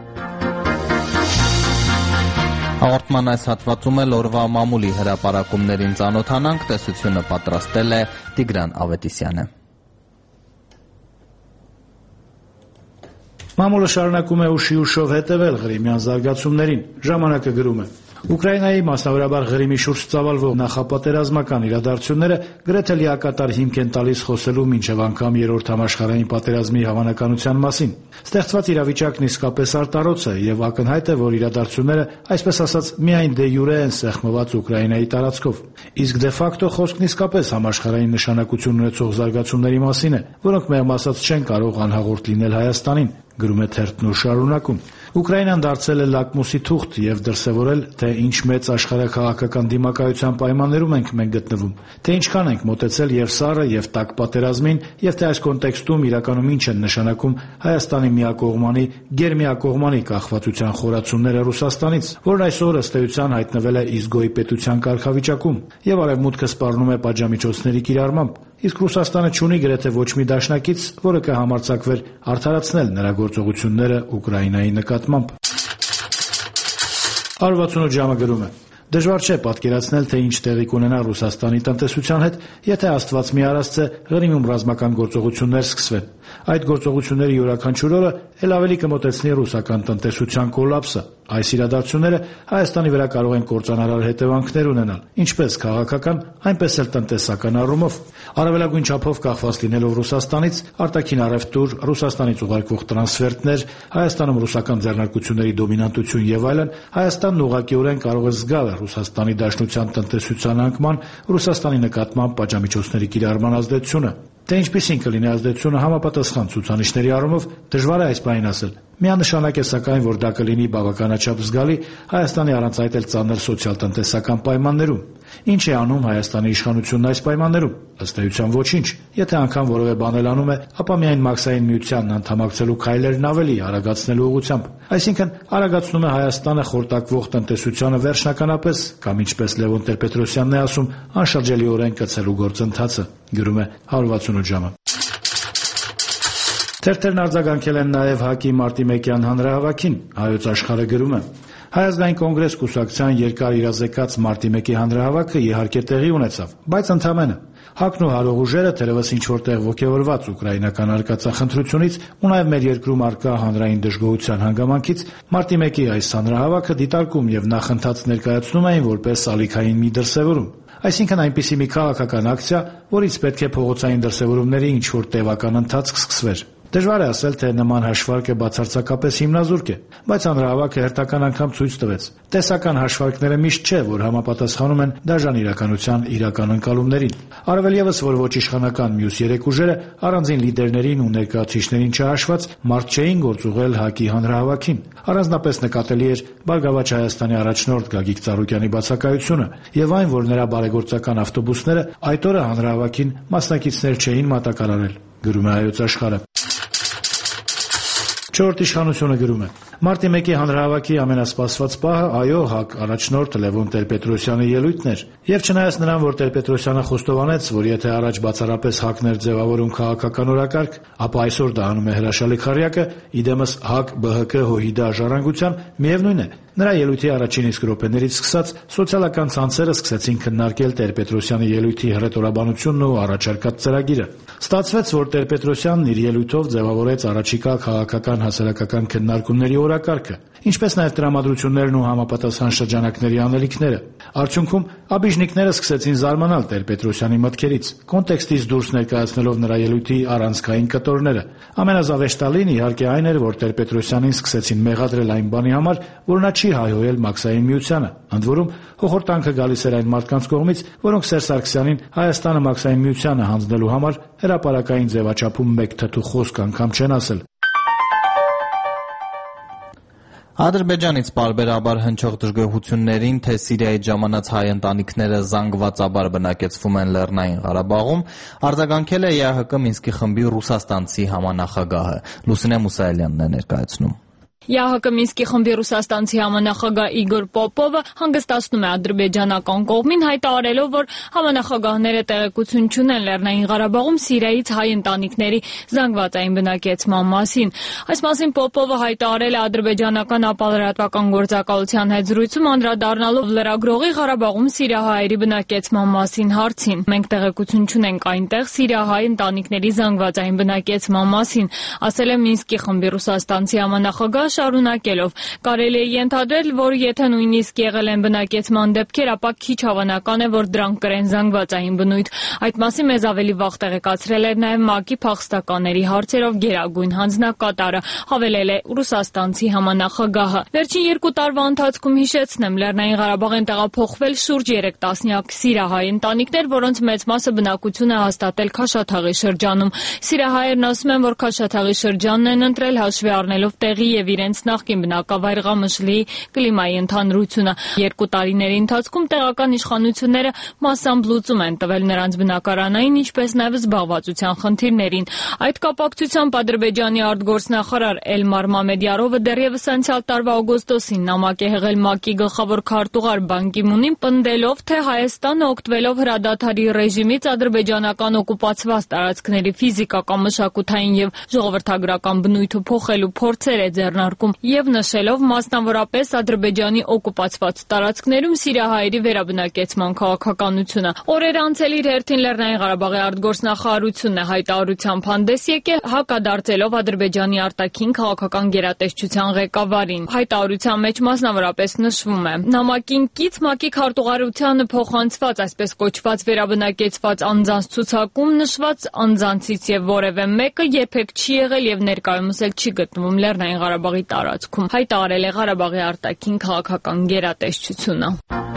Հաղորդման այս հատվածում էլ օրվա մամուլի հրապարակումներին ծանոթանանք, տեսությունը պատրաստել է Տիգրան Ավետիսյանը։ Մամուլը շարունակում է ուշի ուշով հետևել Ղրիմյան զարգացումներին։ Ժամանակը գրում է. Ուկրաինայի, մասնավորաբար Ղրիմի շուրջ ծավալվող նախապատերազմական իրադարձությունները գրեթե լիակատար հիմք են տալիս խոսելու մինչև անգամ երրորդ համաշխարհային պատերազմի հավանականության մասին։ Ստեղծված իրավիճակն իսկապես արտարոց է եւ ակնհայտ է, որ իրադարձությունները, այսպես ասած, միայն դե յուրե են սեղմված Ուկրաինայի տարածքով։ Իսկ դե ֆակտո խոսքն իսկապես համաշխարհային նշանակություն ունեցող զարգացումների մասին է, որոնք մեղմ ասած չեն կարող անհաղորդ լինել Հայաստանին, գրում է թերթն ու շարունակում. Ուկրաինան դարձել է լակմուսի թուղթ եւ դրսեւորել, թե ինչ մեծ աշխարհաքաղաքական դիմակայության պայմաններում ենք մենք գտնվում, թե ինչքան ենք մոտեցել եւ սառը եւ տաք պատերազմին, եւ թե այս կոնտեքստում իրականում ինչ են նշանակում Հայաստանի միակողմանի, գերմիակողմանի կախվածության խորացումները Ռուսաստանից, որն այսօր ըստ էության հայտնվել է իզգոյի պետության կարգավիճակում, եւ Արևմուտքը սպառնում է պատժամիջոցների կիրառմամբ, իսկ Ռուսաստանը չունի գրեթե ոչ մի դաշնակից, որը կհամարձակվեր արդարացնել նրա գործողությունները Ուկրաինայի նկատմամբ։ one sixty-eight ժամը գրում է. Դժվար չէ պատկերացնել, թե ինչ տեղի կունենա Ռուսաստանի տնտեսության հետ, եթե Աստված մի արասցե Ղրիմում ռազմական գործողություններ սկսվեն։ Այդ գործողությունների յուրաքանչյուր օրը ել ավելի կմոտեցնի ռուսական տնտեսության կոլապսը։ Այս իրադարձությունները Հայաստանի վրա կարող են կործանարար հետևանքներ ունենալ, ինչպես քաղաքական, այնպես էլ տնտեսական առումով։ Առավելագույն չափով կախված լինելով Ռուսաստանից, արտաքին առևտուր, Ռուսաստանից ուղարկվող տրանսֆերտներ, Հայաստանում ռուսական ձեռնարկությունների դոմինանտություն եւ այլն, Հայաստանն ուղղակիորեն կարող է զգալ Ռուսաստանի Դաշնության տնտեսության անկման, Ռուսաստանի նկատմամբ պատժամիջոցների կիրառման ազդեցությունը։ Թե ինչպիսին կլինի ազդեցությունը համապատասխան ցուցանիշների առումով, դժվար է այս բանին ասել։ Միանշանակ է սակայն, որ դա կլինի բավականաչափ զգալի Հայաստանի առանց այդ էլ ծանր սոցիալ-տնտեսական պայմաններում։ Ինչ է անում Հայաստանի իշխանությունն այս պայմաններում։ Ըստ էության ոչինչ։ Եթե անգամ որևէ բան էլ անում է, ապա միայն Մաքսային միությանն անդամակցելու քայլերն ավելի արագացնելու ուղղությամբ։ Այսինքն արագացնում է Հայաստանը խորտակվող տնտեսությանը վերջնականապես, կամ ինչպես Լևոն Տեր-Պետրոսյանն է ասում, անշրջելիորեն կցելու գործընթացը, գրում է one sixty-eight ժամը։ Թերթերն արձագանքել են նաև ՀԱԿ-ի մարտի մեկյան հանրահավաքին, Հայոց աշխարհը գրում է. Հայ ազգային կոնգրես կուսակցության երկար իրազեկած մարտի մեկի հանրահավաքը իհարկե տեղի ունեցավ, բայց ընդամենը ՀԱԿ-ն ու հարող ուժերը թերևս ինչ-որտեղ ոգևորված ուկրաինական արկածախնդրությունից ու նաև մեր երկրում արկա հանրային դժգոհության հանգամանքից մարտի մեկի այս հանրահավաքը դիտարկում եւ նախընթաց ներկայացնում էին որպես ալիքային մի դրսևորում։ Այսինքն այնպիսի մի քաղաքական ակցիա, որից պետք է փողոցային դրսևորումների ինչ-որ տևական ընթացք սկսվեր։ Դժվար է ասել, թե նման հաշվարկը բացարձակապես հիմնազուրկ է, բայց հանրահավաքը հերթական անգամ ցույց տվեց. տեսական հաշվարկները միշտ չէ, որ համապատասխանում են դաժան իրականության իրական ընկալումներին։ Առավել եւս, որ ոչ իշխանական մյուս երեք ուժերը առանձին լիդերներին ու ներկայացուցիչներին չհաշված մարդ չէին գործուղել ՀԱԿ-ի հանրահավաքին։ Առանձնապես նկատելի էր Բարգավաճ Հայաստանի առաջնորդ Գագիկ Ծառուկյանի բացակայությունը եւ այն, որ նրա բարեգործական ավտոբուսները այդ օրը հանրահավաքին մասնակիցներ չէին մատակարարել, գրում է Հայոց աշխարհը։ Չորրորդ իշխանությունը գրում է. Մարտի մեկի հանրահավաքի ամենասպասված պահը այո ՀԱԿ առաջնորդ Լևոն Տեր-Պետրոսյանի ելույթն էր։ Եվ չնայած նրան, որ Տեր-Պետրոսյանը խոստովանեց, որ եթե առաջ բացառապես ՀԱԿ-ն էր ձևավորում քաղաքական օրակարգ, ապա այսօր դա անում է հրաշալի քարյակը, իդեմս ՀԱԿ, ԲՀԿ, ՀՅԴ ժառանգության, միևնույն է, նրա ելույթի առաջին իսկ րոպեներից սկսած սոցիալական ցանցերը սկսեցին քննարկել Տեր-Պետրոսյանի ելույթի հռետորաբանությունն ու առաջարկած ծրագիրը։ Ստացվեց, որ Տեր-Պետրոսյանն իր ելույթով ձևավորեց առաջիկա քաղաքական հասարակական քննարկումների օրակարգը, ինչպես նաև տրամադրություններն ու համապատասխան շրջանակների անելիքները։ Արդյունքում աբիժնիկները սկսեցին զարմանալ Տեր-Պետրոսյանի մտքերից, կոնտեքստից դուրս ներկայացնելով նրա ելույթի առանցքային կտորները։ Ամենազավեշտալին իհարկե այն էր, որ Տեր-Պետրոսյանին սկսեցին մեղադրել այն բանի համար, որ նա չի հայհոյել Մաքսային միությանը։ Ընդ որում հոխորտանքը գալիս էր այն մարդկանց կողմից, որոնք Սերժ Սարգսյանին Հայաստանը Մաքսային միությանը հանձնելու համար հրապարակային ձևաչափում մեկ թթու խոսք անգամ չեն ասել։ Ադրբեջանից պարբերաբար հնչող դժգոհություններին, թե Սիրիայից ժամանած հայ ընտանիքները զանգվածաբար բնակեցվում են Լեռնային Ղարաբաղում, արձագանքել է ԵԱՀԿ Մինսկի խմբի ռուսաստանցի համանախագահը։ Լուսինե Մուսայելյանն է ներկայացնում։ Է Հ Կ Մինսկի խմբի ռուսաստանցի համանախագահ Իգոր Պոպովը հանգստացնում է ադրբեջանական կողմին, հայտարարելով, որ համանախագահները տեղեկություն չունեն Լեռնային Ղարաբաղում Սիրիայից հայ ընտանիքների զանգվածային բնակեցման մասին։ Այս մասին Պոպովը հայտարարել է ադրբեջանական ապահովական գործակալության հետ զրույցում, անդրադառնալով լրագրողի Ղարաբաղում սիրիահայերի բնակեցման մասին հարցին։ Մենք տեղեկություն չունենք այնտեղ սիրիահայ ընտանիքների զանգվածային բնակեցման մասին, ասել է Մինսկի խմբի ռուսաստանցի համանախագահ, շարունակելով. կարելի է ենթադրել, որ եթե նույնիսկ եղել են բնակեցման դեպքեր, ապա քիչ հավանական է, որ դրանք կրեն զանգվածային բնույթ։ Այդ մասին մեզ ավելի վաղ տեղեկացրել էր նաև ՄԱԿ-ի փախստականների հարցերով գերագույն հանձնակատարը, հավելել է ռուսաստանցի համանախագահը։ Վերջին երկու տարվա ընթացքում հիշեցնեմ, Լեռնային Ղարաբաղ են տեղափոխվել շուրջ երեք տասնյակ սիրիահայ ընտանիքներ, որոնց մեծ մասը բնակություն է հաստատել Քաշաթաղի շրջանում։ Սիրիահայերն ասում են, որ Քաշաթաղի շրջանն են ընտրել հաշվի առնելով տեղի եւ իրենց նախկին բնակավայր Ղամշլիի կլիմայի ընդհանրությունը։ Երկու տարիների ընթացքում տեղական իշխանությունները մասամբ լուծում են տվել նրանց բնակարանային, ինչպես նաև զբաղվածության խնդիրներին։ Այդ կապակցությամբ Ադրբեջանի արտգործնախարար Էլմար Մամեդյարովը դեռևս անցյալ տարվա օգոստոսին նամակ է հղել ՄԱԿ-ի գլխավոր քարտուղար Բան Կի Մունին, պնդելով, թե Հայաստանը օգտվելով հրադադարի ռեժիմից ադրբեջանական օկուպացված տարածքների ֆիզիկական, մշակութային եւ ժողովրդագրական բնույթը փոխելու փորձեր է ձեռնարկում եւ նշելով մասնավորապես Ադրբեջանի օկուպացված տարածքներում սիրիահայերի վերաբնակեցման քաղաքականությունը։ Օրեր անց էլ իր հերթին Լեռնային Ղարաբաղի արտգործնախարարությունն է հայտարարությամբ հանդես եկել, հակադարձելով Ադրբեջանի արտաքին քաղաքական գերատեսչության ղեկավարին։ Հայտարարության մեջ մասնավորապես նշվում է. նամակին կից ՄԱԿ-ի քարտուղարությանը փոխանցված այսպես կոչված վերաբնակեցված անձանց ցուցակում նշված անձանցից եւ որևէ մեկը երբեք չի եղել եւ ներկայումս էլ չի գտնվում Լեռնային Ղարաբաղի տարածքում, հայտարարել է Ղարաբաղի արտաքին քաղաքական գերատեսչությունը։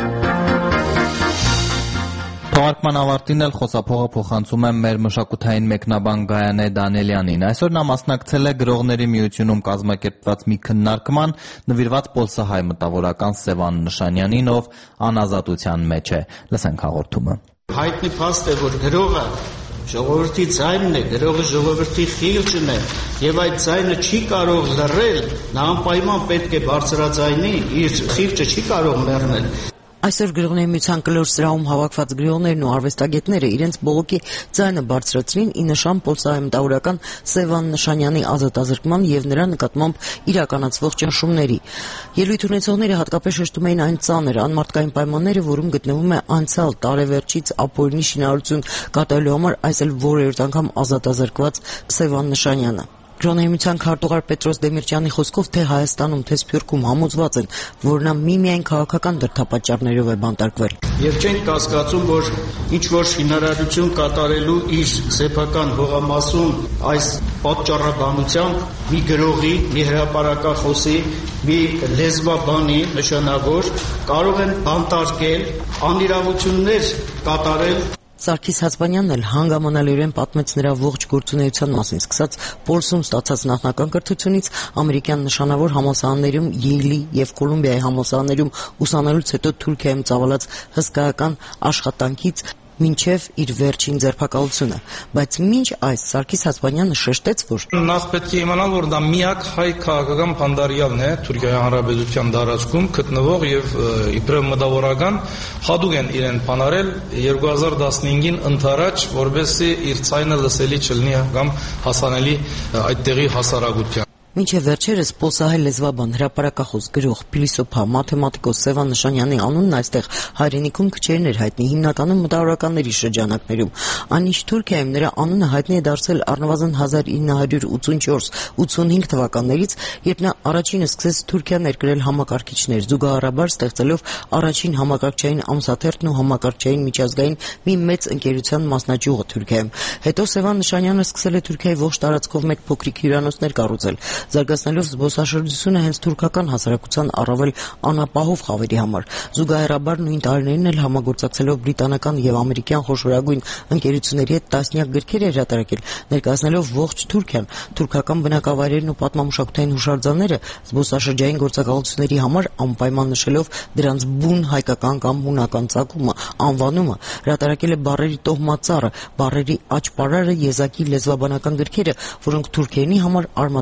Թողարկման ավարտին էլ խոսափողը փոխանցում եմ մեր մշակութային մեկնաբան Գայանե Դանիելյանին։ Այսօր նա մասնակցել է Գրողների միությունում կազմակերպված մի քննարկման նվիրված պոլսահայ մտավորական Սևան Նշանյանին, ով անազատության մեջ է։ Լսենք հաղորդումը։ Հայտնի փաստ է, որ գրողը ժողովրդի ձայնն է, գրողը ժողովրդի խիղճն է, եւ այդ ձայնը չի կարող լռել, նա անպայման պետք է բարձրաձայնի, իր խիղճը չի կարող լեռնել։ Այսօր Գրողների միության կլոր սրահում հավաքված գրողներն ու արվեստագետները իրենց բողոքի ձայնը բարձրացրին ի նշան պոլսահայ մտավորական Սևան Նշանյանի ազատազրկման եւ նրա նկատմամբ իրականացվող ճնշումների։ Ելույթ ունեցողները հատկապես շեշտում էին այն ծանր անմարդկային պայմանները, որում գտնվում է անցյալ տարեվերջից ապօրինի շինարարություն կատարելու համար այս էլ որերորդ անգամ ազատազրկված Սևան Նշանյանը։ Գրողների միության քարտուղար Պետրոս Դեմիրճյանի խոսքով թե Հայաստանում, թե Սփյուռքում համոզված են, որ նա միմիայն քաղաքական դրդապատճառներով է բանտարկվել։ Եվ չենք կասկածում, որ ինչ որ շինարարություն կատարելու իր սեփական հողամասում այս պատճառաբանությամբ մի գրողի, մի հրապարակախոսի, մի լեզվաբանի նշանավոր կարող են բանտարկել, անիրավություններ կատարել։ Սարգիս Հացմանյանն էլ հանգամանալիորեն պատմեց նրա ողջ գործունեության մասին, սկսած Պոլսում ստացած նախնական կրթությունից, ամերիկյան նշանավոր համալսարաններում Յեյլի եւ Կոլումբիայի համալսարաններում ուսանելուց հետո Թուրքիայում ծավալած հսկայական աշխատանքից մինչև իր վերջին ձերբակալությունը, բայց մինչ այս Սարգիս Հացմանյանը շեշտեց, որ նախ պետք է իմանալ, որ դա միակ հայ քաղաքական փանդարյալն է Թուրքիայի Հանրապետության տարածքում գտնվող եւ իբրև մտավորական հadouk են իրեն բանարել երկու հազար տասնհինգին ընթരാճ, որովհետեւ իր ցայնը լսելի չլինի կամ հասանելի այդտեղի հասարակության։ Մինչև վերջերս պոլսահայ լեզվաբան, հրապարակախոս, գրող, փիլիսոփա, մաթեմատիկոս Սևան Նշանյանի անունն այստեղ հայրենիքում քչերն էր հայտնի, հիմնականում մտավորականների շրջանակներում։ Այնինչ Թուրքիայում նրա անունը հայտնի է դարձել առնվազն հազար ինը հարյուր ութսունչորս ութսունհինգ թվականներից, երբ նա առաջինը սկսեց Թուրքիա ներկրել համակարգիչներ, զուգահեռաբար ստեղծելով առաջին համակարգչային ամսաթերթն ու համակարգչային միջազգային մի մեծ ընկերության մասնաճյուղը Թուրքիայում։ Հետո Սևան Նշանյանը սկսել է Թուրքիայի ողջ տարածքով մեկ փոքրիկ հյուրանոցներ կառուցել, զարգացնելով զբոսաշրջությունը հենց թուրքական հասարակության առավել անապահով խավերի համար։ Զուգահեռաբար նույն տարիներին էլ համագործակցելով բրիտանական եւ ամերիկյան խոշորագույն ընկերությունների հետ տասնյակ գրքեր է հրատարակել, ներկայացնելով ողջ Թուրքիան, թուրքական բնակավայրերն ու պատմամշակութային հուշարձանները զբոսաշրջային գործակալությունների համար անպայման նշելով դրանց բուն հայկական կամ հունական ծագումը, անվանումը, հրատարակել է բառերի տոհմածառը, բառերի աճպարարը, եզակի լեզվաբանական գրքերը, որոնք թուրքերենի համար արմատական բառ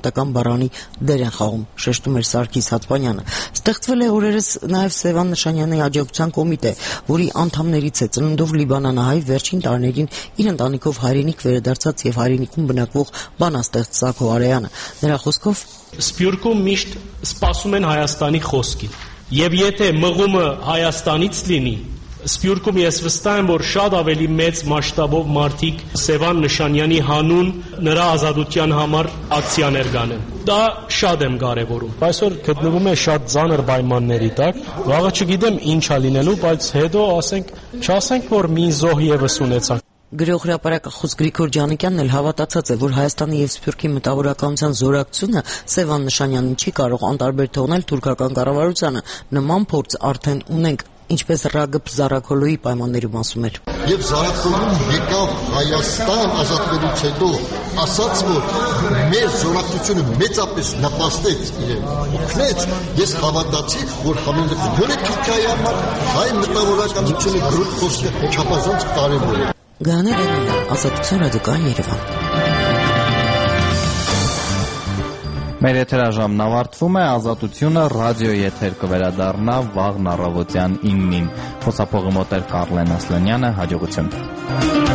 խառանի դեր են խաղում, շեշտում էր Սարգիս Հատվանյանը։ Ստեղծվել է օրերս նաև Սևան Նշանյանի աջակցության կոմիտե, որի անդամներից է ծննդով լիբանանահայ, վերջին տարիներին իր ընտանիքով հայրենիք վերադարձած եւ հայրենիքում բնակվող բանաստեղծ Սաքո Արեյանը։ Նրա խոսքով Սփյուռքում միշտ սպասում են Հայաստանի խոսքին։ Եվ եթե մղումը Հայաստանից լինի, Սփյուռքում ես վստահ եմ, որ շատ ավելի մեծ մասշտաբով մարդիկ Սևան Նշանյանի հանուն նրա ազատության համար ակցիաներ կանեն։ Դա շատ եմ կարևորում։ Այսօր գտնվում է շատ ծանր պայմանների տակ, վաղը չգիտեմ ինչա լինելու, բայց հետո ասենք, չասենք, որ մի զոհ եւս ունեցանք։ Գրող հրապարակախոս Գրիգոր Ջանիկյանն էլ հավատացած է, որ Հայաստանի եւ Սփյուռքի մտավորականության զորակցությունը Սևան Նշանյանին չի կարող անտարբեր թողնել թուրքական կառավարությանը։ Նման փորձ արդեն ունենք, ինչպես Ռագիբ Զարաքոլոյի պայմաններում ասում էր։ Եվ Զարաքոլոն եկավ Հայաստան ազատվելուց հետո, ասաց, որ մեր զորակցությունը մեծապես նպաստեց իրեն, օգնեց, ես հավատացի, որ համենայն Թուրքիայի համար հայ մտավորականությունը գրող խոսքը չափազանց կարևոր է։ Գաներ Էնոյան, Ազատության ռադիոկայան Երևան։ Մեր եթերաժամն ավարտվում է, Ազատությունը ռադիոյի եթեր կվերադառնա վաղն առավոտյան իննին։ Խոսափողի մոտ էր Կարլեն Ասլանյանը, հաջողություն։